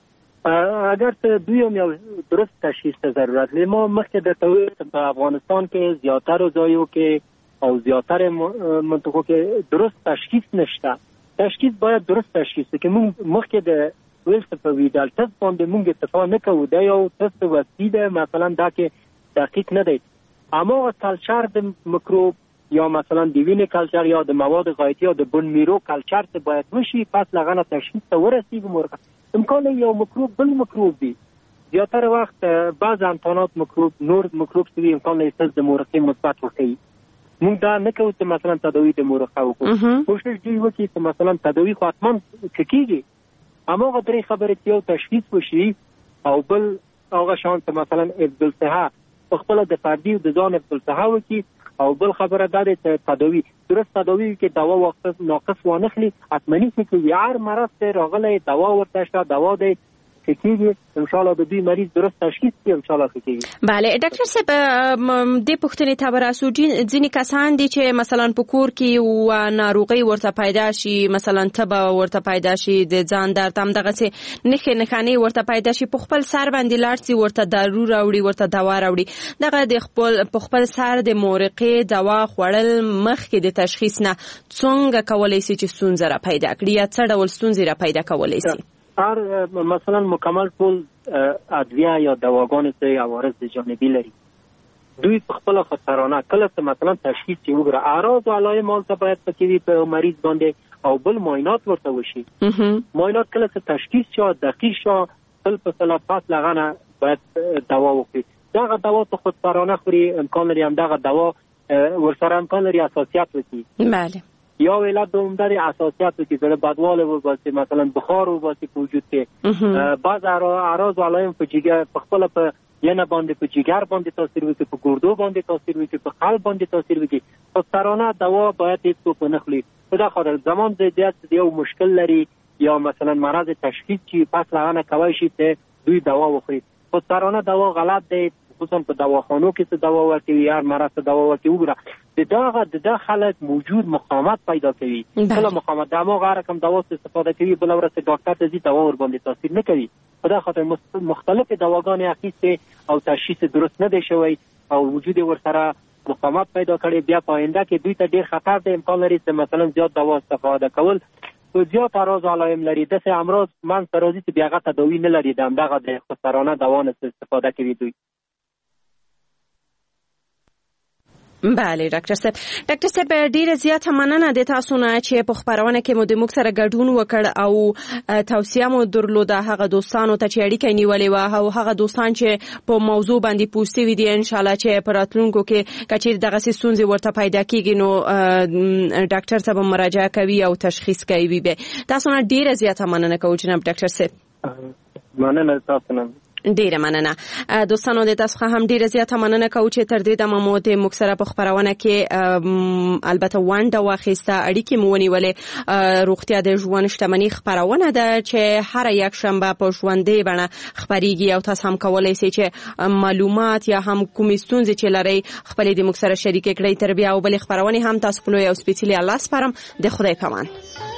اگر دوی هم یو درست تشخیص ته ضرورت لري. ما مخکې درته وویل په افغانستان کې زیاترو ځایو کې او زیاتره منطقو کې درست تشخیص نشته. تشخیص باید درست تشخیص وکړي. موږ مخکې د ویل په ویډال ټسټ باندې موږ اتفاق نه کوو دا یو ټسټ وسیله ده مثلا دا کې دقیق نه دی. اما کلچر د مکروب یا مثلا د وینې کلچر یا د مواد غایطي یا د بون میرو کلچر ته باید وشي پس لغه نه تشخیص ته ورسیږي. مورقه امکان یو مکروب بل مکروب دی. زیاتره وخت بعض امکانات مکروب نور مکروب سوي امکان لري د مورقې مثبت وکړي. موږ دا نه کوو چې مثلا تداوی د مورقه وکړو. کوشش دی وکړي چې مثلا تداوی خو حتما کیږي اما هغه درې خبرې چې یو تشخیص وشي او بل هغه شان چې مثلا ابدل صحه په خپل د فردي د ځان ابدل صحه وکړي او بل خبره دا ده چې تداوی درست تداوی کې دوا وخت ناقص وانخلي اتمنی چې هر مرض ته راغلی دوا ورته شته دوا دی کېږي ان شاء الله د دې مریض درست تشخیص کړي ان شاء الله کېږي. بله ډاکټر صاحب د پوښتنې ته ورسو ځینې کسان دي چې مثلا په کور کې و ناروغي ورته پیدا شي مثلا تبه ورته پیدا شي د ځان درد هم دغه څه نښانې ورته پیدا شي په خپل سر باندې لاړ شي ورته دارو راوړي ورته دوا راوړي دغه د په خپل سر د مورقې دوا خوړل مخکې د تشخیص نه څنګه کولی شي چې ستونزه را پیدا کړي یا څه ډول ستونزې را پیدا کولی شي؟ هر مثلا مکمل ټول ادویه یا دواګان څه عوارض جانبي لري. دوی په خپل خطرانه کله چې مثلا تشخیص یې وګړه اعراض او علائم څه باید پکې په مریض باندې او بل معاینات ورته وشي. معاینات کله چې تشخیص شو دقیق شو بل په صلاحات لغانه باید دوا وکړي. دا دوا ته خطرانه خوري امکان لري هم دا دوا ورسره امکان لري اساسیات وکړي. بله یا علت دومدار اساسیات که زره بدواله وباسي مثلا بخار وباسي په وجود کې بعض اعراض علائم په جګر په خپل په ینه باندې په جګر باندې تاثیر وکړي په ګردو باندې تاثیر وکړي په قلب باندې تاثیر وکړي. خطرانه دوا باید هیڅ په نخلي په دا خاطر زمان زیات یو مشکل لري یا مثلا مرض تشخیص چې پس لغانه کوي شي ته دوی دوا وخوري. خطرانه دوا غلط دی خصوصا په دواخانو کې څه دوا ورکوي هر مرض څه دوا ورکوي. وګوره د خلک موجود مقاومت پیدا کوي. کله مقاومت د هغه رقم دوا استفاده کوي بل ورته ډاکټر ته ځي دوا ور باندې تاثیر نه کوي. په دا خاطر مختلفې دواګانې اخیستې او تشخیص درست نه دی شوی او وجود ورسره مقاومت پیدا کړي بیا په آینده کې دوی ته ډیر خطر دی. امکان لري چې مثلا زیات دوا استفاده کول په زیات اعراض علائم لري داسې امراض منځته راځي چې بیا هغه تداوی نه لري د همدغه د خطرانه دوا نه استفاده کوي دوی. بله ډاکټر صاحب ډیره زیاته مننه د تاسو نه چې په خبرونه کې مو د موږ سره ګډون وکړ او توصیه مو درلوده هغه دوستانو ته چې اړیکه نیولې و او هغه دوستان چې په موضوع باندې پوښتنه وي دي ان شاء الله چې په راتلونکو کې کچیر دغه ستونزې ورته پیدا کیږي نو ډاکټر صاحب مراجعه کوي او تشخیص کوي به تاسو نه ډیره زیاته مننه کوم جناب ډاکټر صاحب. مننه تاسو نه ډیره مننه دوستانو د تاسو هم ډیره زیاته مننه کوم چې تر دې د مو د موږ سره په خبرونه کې البته وانډه واخیسته اړیکې مو ونیولې روغتیا د ژوند شتمنۍ خبرونه ده چې هر یک شنبه په ژوندې بڼه خبريږي او تاسو هم کولای شئ چې معلومات یا هم کوم ستونزې چې لري خپل د موږ سره شریک کړئ. تر بیا او بل خبرونه هم تاسو په لوی او سپیڅلي الله سپارم. د خدای پامان.